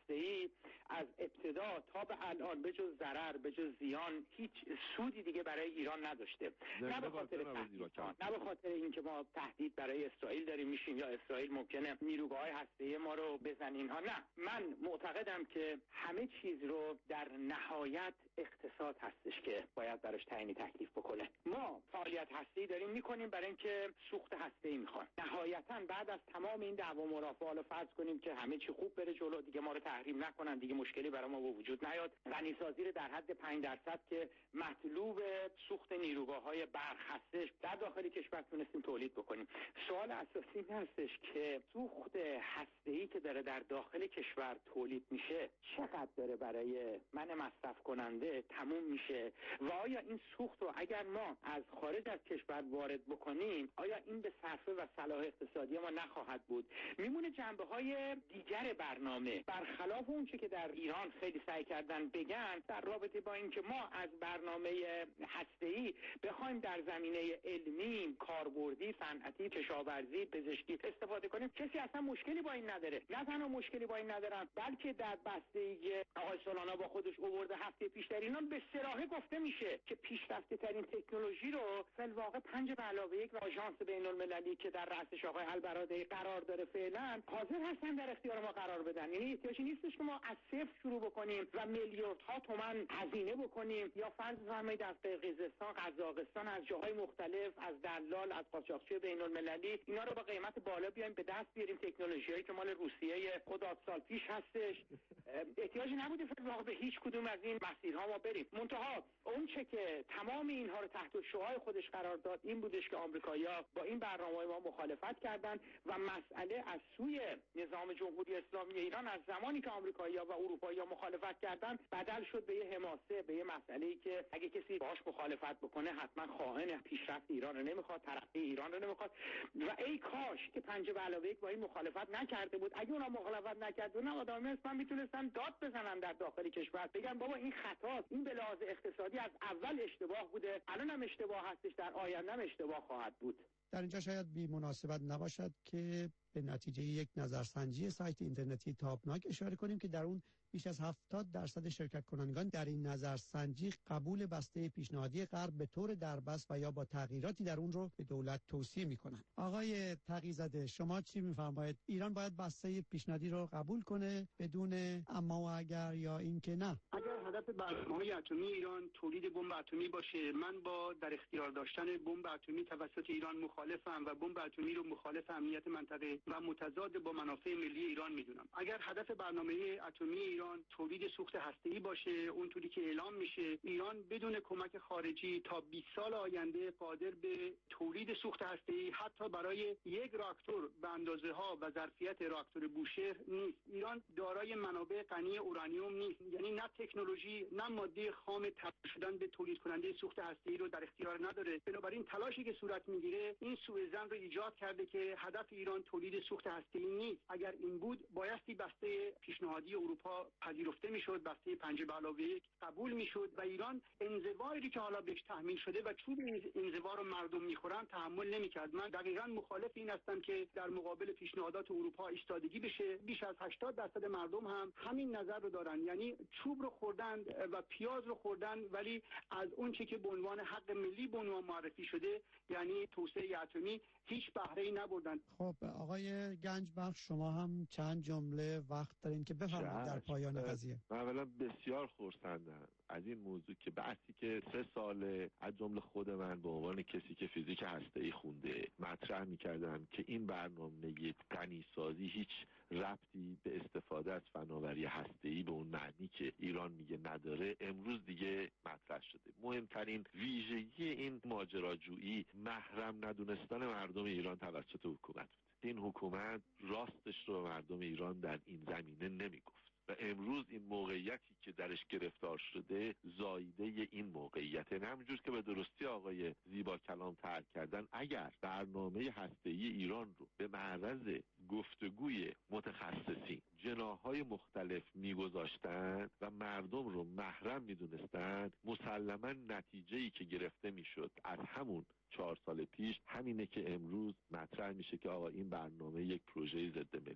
هسته‌ای از ابتدا تا به الان به جز ضرر، به جز زیان، هیچ سودی دیگه برای ایران نداشته. نه به خاطر نه به خاطر اینکه ما تهدید برای اسرائیل داریم میشیم یا اسرائیل ممکنه نیروگاه‌های هسته‌ای ما رو بزنه اینها. نه، من معتقدم که همه چیز رو در نهایت اقتصاد هستش که باید براش تعیین تکلیف بکنه. ما فعالیت هسته‌ای داریم میکنیم برای اینکه سوخت هسته‌ای میخوان. نهایتاً بعد از تمام این دعوا مرافعه، حالا فرض کنیم که همه چی خوب بره جلو، دیگه ما رو تحریم نکنن، دیگه مشکلی برای ما وجود نیاد، غنیسازی رو در حد 5% که مطلوب سوخت نیروگاه‌های برق هستش در داخل کشور تونستیم تولید بکنیم. سوال اساسی این هستش که سوخت هسته‌ای که داره در داخل کشور تولید میشه چقدر داره برای من مصرف کننده تموم میشه و آیا این سوخت رو اگر ما از خارج از کشور وارد بکنیم آیا این به صرفه و صلاح اقتصادی ما نخواهد بود؟ میمونه جنبه‌های دیگر برنامه، برخلاف اون چه که در ایران خیلی سعی کردن بگن در رابطه با اینکه ما از برنامه هسته‌ای بخوایم در زمینه علمی، کاربردی، صنعتی، کشاورزی، پزشکی استفاده کنیم، کسی اصلا مشکلی با این نداره. نه تنها مشکلی با این ندارن، بلکه در بسته‌ای آقای سولانا با خودش آورده هفته پیش در ایران به صراحت گفته میشه که پیشرفته ترین تکنولوژی رو فی‌الواقع 5+1 و آژانس بین‌المللی که در رأسش آقای البرادعی قرار داره فعلا حاضر هستن در اختیار ما قرار بدن. یعنی احتیاجی نیستش که ما از صفر شروع بکنیم و میلیاردها تومان هزینه بکنیم یا فرض بفرمایید از قرقیزستان، قزاقستان، از جاهای مختلف، از دلال، از قاچاقچی بین‌المللی اینا رو با قیمت بالا بیایم به دست بیاریم، تکنولوژیایی که مال روسیه خداد سال پیش هستش. احتیاجی نبوده فی‌الواقع به هیچ کدوم از این مسیرها ما بریم. منتها اون چه که تمام اینها رو تحت شعاع خودش قرار داد این بودش که آمریکایی‌ها با این برنامه ما مخالفت کردند و مسئله از سوی نظام جمهوری اسلامی ایران از زمانی که آمریکایی‌ها و اروپایی‌ها مخالفت کردند بدل شد به یه حماسه، به یه مسئله‌ای که اگه کسی باهاش مخالفت بکنه حتما خائن پیشرفت ایران رو نمیخواد، ترقی ایران رو نمیخواد و ای کاش که 5+1 با این مخالفت نکرده بود. اگه اونا مخالفت نکردن آدم‌ها اصلا میتونستن داد بزنن در داخل کشور، بگن بابا این خطاست، این به لحاظ اقتصادی از اول اشتباه بوده، الان هم اشتباه هستش، در آینده هم اشتباه خواهد بود. در اینجا شاید بی مناسبت نباشد که به نتیجه یک نظرسنجی سایت اینترنتی تابناک اشاره کنیم که در اون بیش از 70% شرکت کنندگان در این نظرسنجی قبول بسته پیشنهادی غرب به طور دربست و یا با تغییراتی در اون رو به دولت توصیه میکنن. آقای تقی‌زاده شما چی میفرمایید؟ ایران باید بسته پیشنهادی رو قبول کنه بدون اما و اگر یا اینکه نه؟ اگر هدف برنامه اتمی ایران تولید بمب اتمی باشه، من با در اختیار داشتن بمب اتمی توسط ایران مخالفم و بمب اتمی رو مخالف امنیت منطقه و متضاد با منافع ملی ایران میدونم. اگر هدف برنامه اتمی ایران تولید سوخت هسته‌ای باشه اونطوری که اعلام میشه، ایران بدون کمک خارجی تا 20 سال آینده قادر به تولید سوخت هسته‌ای حتی برای یک راکتور به اندازه‌ها و ظرفیت راکتور بوشهر نیست. ایران دارای منابع غنی اورانیوم نیست، یعنی نه تکنولوژی نه ماده خام تبدیل شدن به تولید کننده سوخت هسته‌ای رو در اختیار نداره. بنابراین تلاشی که صورت میگیره این سوءظن رو ایجاد کرده که هدف ایران تولید سوخت هسته‌ای نیست. اگر این بود بایستی بسته پیشنهادی اروپا پذیرفته میشد، بسته 5+1 قبول میشد و ایران انزوایی که حالا بهش تحمیل شده و چوب انزوا رو مردم میخورن تحمل نمیکرد. من دقیقاً مخالف این هستم که در مقابل پیشنهادات اروپا ایستادگی بشه. بیش از 80% مردم هم همین نظر رو دارن، یعنی چوب رو خوردن و پیاز رو خوردن ولی از اون چه که به عنوان حق ملی به عنوان معرفی شده یعنی توسعه اتمی هیچ بهره‌ای نبردن. خب آقای گنجبخش شما هم چند جمله وقت دارین که بفرمایید در پایان قضیه. اولا بسیار خرسندم از این موضوع که بحثی که 3 ساله از جمله خود من به عنوان کسی که فیزیک هسته‌ای خونده مطرح می‌کردم که این برنامه غنیسازی هیچ ربطی به استفاده از فناوری هسته‌ای به اون معنی که ایران میگه نداره امروز دیگه مطرح شده. مهمترین ویژگی این ماجراجویی محرم ندونستن مردم ایران توسط حکومت بود. این حکومت راستش رو مردم ایران در این زمینه نمیگفت و امروز این موقعیتی که درش گرفتار شده زایده این موقعیته. همونجور که به درستی آقای زیبا کلام طرح کردن اگر برنامه هسته‌ای ایران رو به معرض گفتگوی متخصصین جناح‌های مختلف میگذاشتن و مردم رو محرم میدونستن مسلماً نتیجه‌ای که گرفته میشد از همون 4 سال پیش همینه که امروز مطرح میشه که آقا این برنامه یک پروژه ضد ملی بود.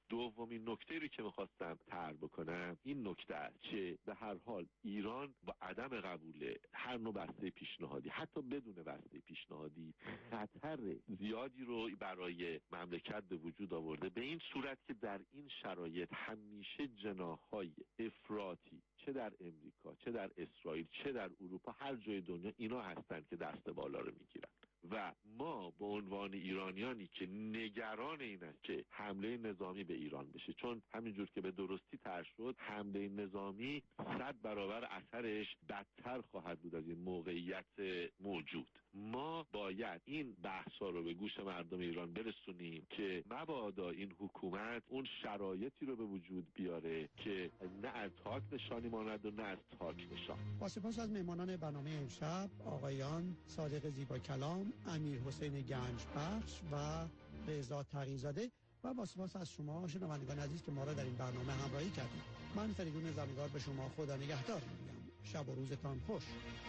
دومین نکته رو که میخواستم طرح بکنم این نکته است که به هر حال ایران با عدم قبول هر نوع بسته پیشنهادی، حتی بدون بسته پیشنهادی، خطر زیادی رو برای مملکت به وجود آورده، به این صورت که در این شرایط همیشه جناح‌های افراطی چه در امریکا، چه در اسرائیل، چه در اروپا، هر جای دنیا اینا هستند که دست بالا رو میگیرن و ما به عنوان ایرانیانی که نگران این است که حمله نظامی به ایران بشه، چون همینجور که به درستی طرح شد حمله نظامی 100 برابر اثرش بدتر خواهد بود از این موقعیت موجود. ما باید این بحثا رو به گوش مردم ایران برسونیم که مبادا این حکومت اون شرایطی رو به وجود بیاره که نه از تاک نشانی ماند و نه از تاک نشان. با سپاس از مهمانان برنامه امشب آقایان صادق زیبا کلام، امیر حسین گنجبخش و رضا تقی‌زاده و با سپاس از شما شنوندگان عزیز که ما را در این برنامه همراهی کردید. من فریدون زرنگار به شما خدا نگهدار میگم. شب و روزتان خوش.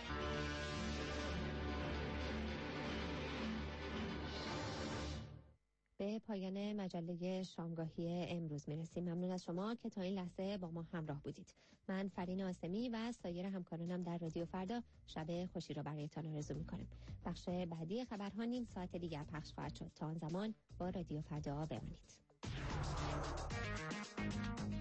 به پایان مجله شامگاهی امروز میرسیم. ممنون از شما که تا این لحظه با ما همراه بودید. من فرین آسمی و سایر همکارانم در رادیو فردا شب خوشی را برایتان آرزو می‌کنم. بخش بعدی خبرها نیم ساعت دیگر پخش خواهد شد. تا آن زمان با رادیو فردا بمانید.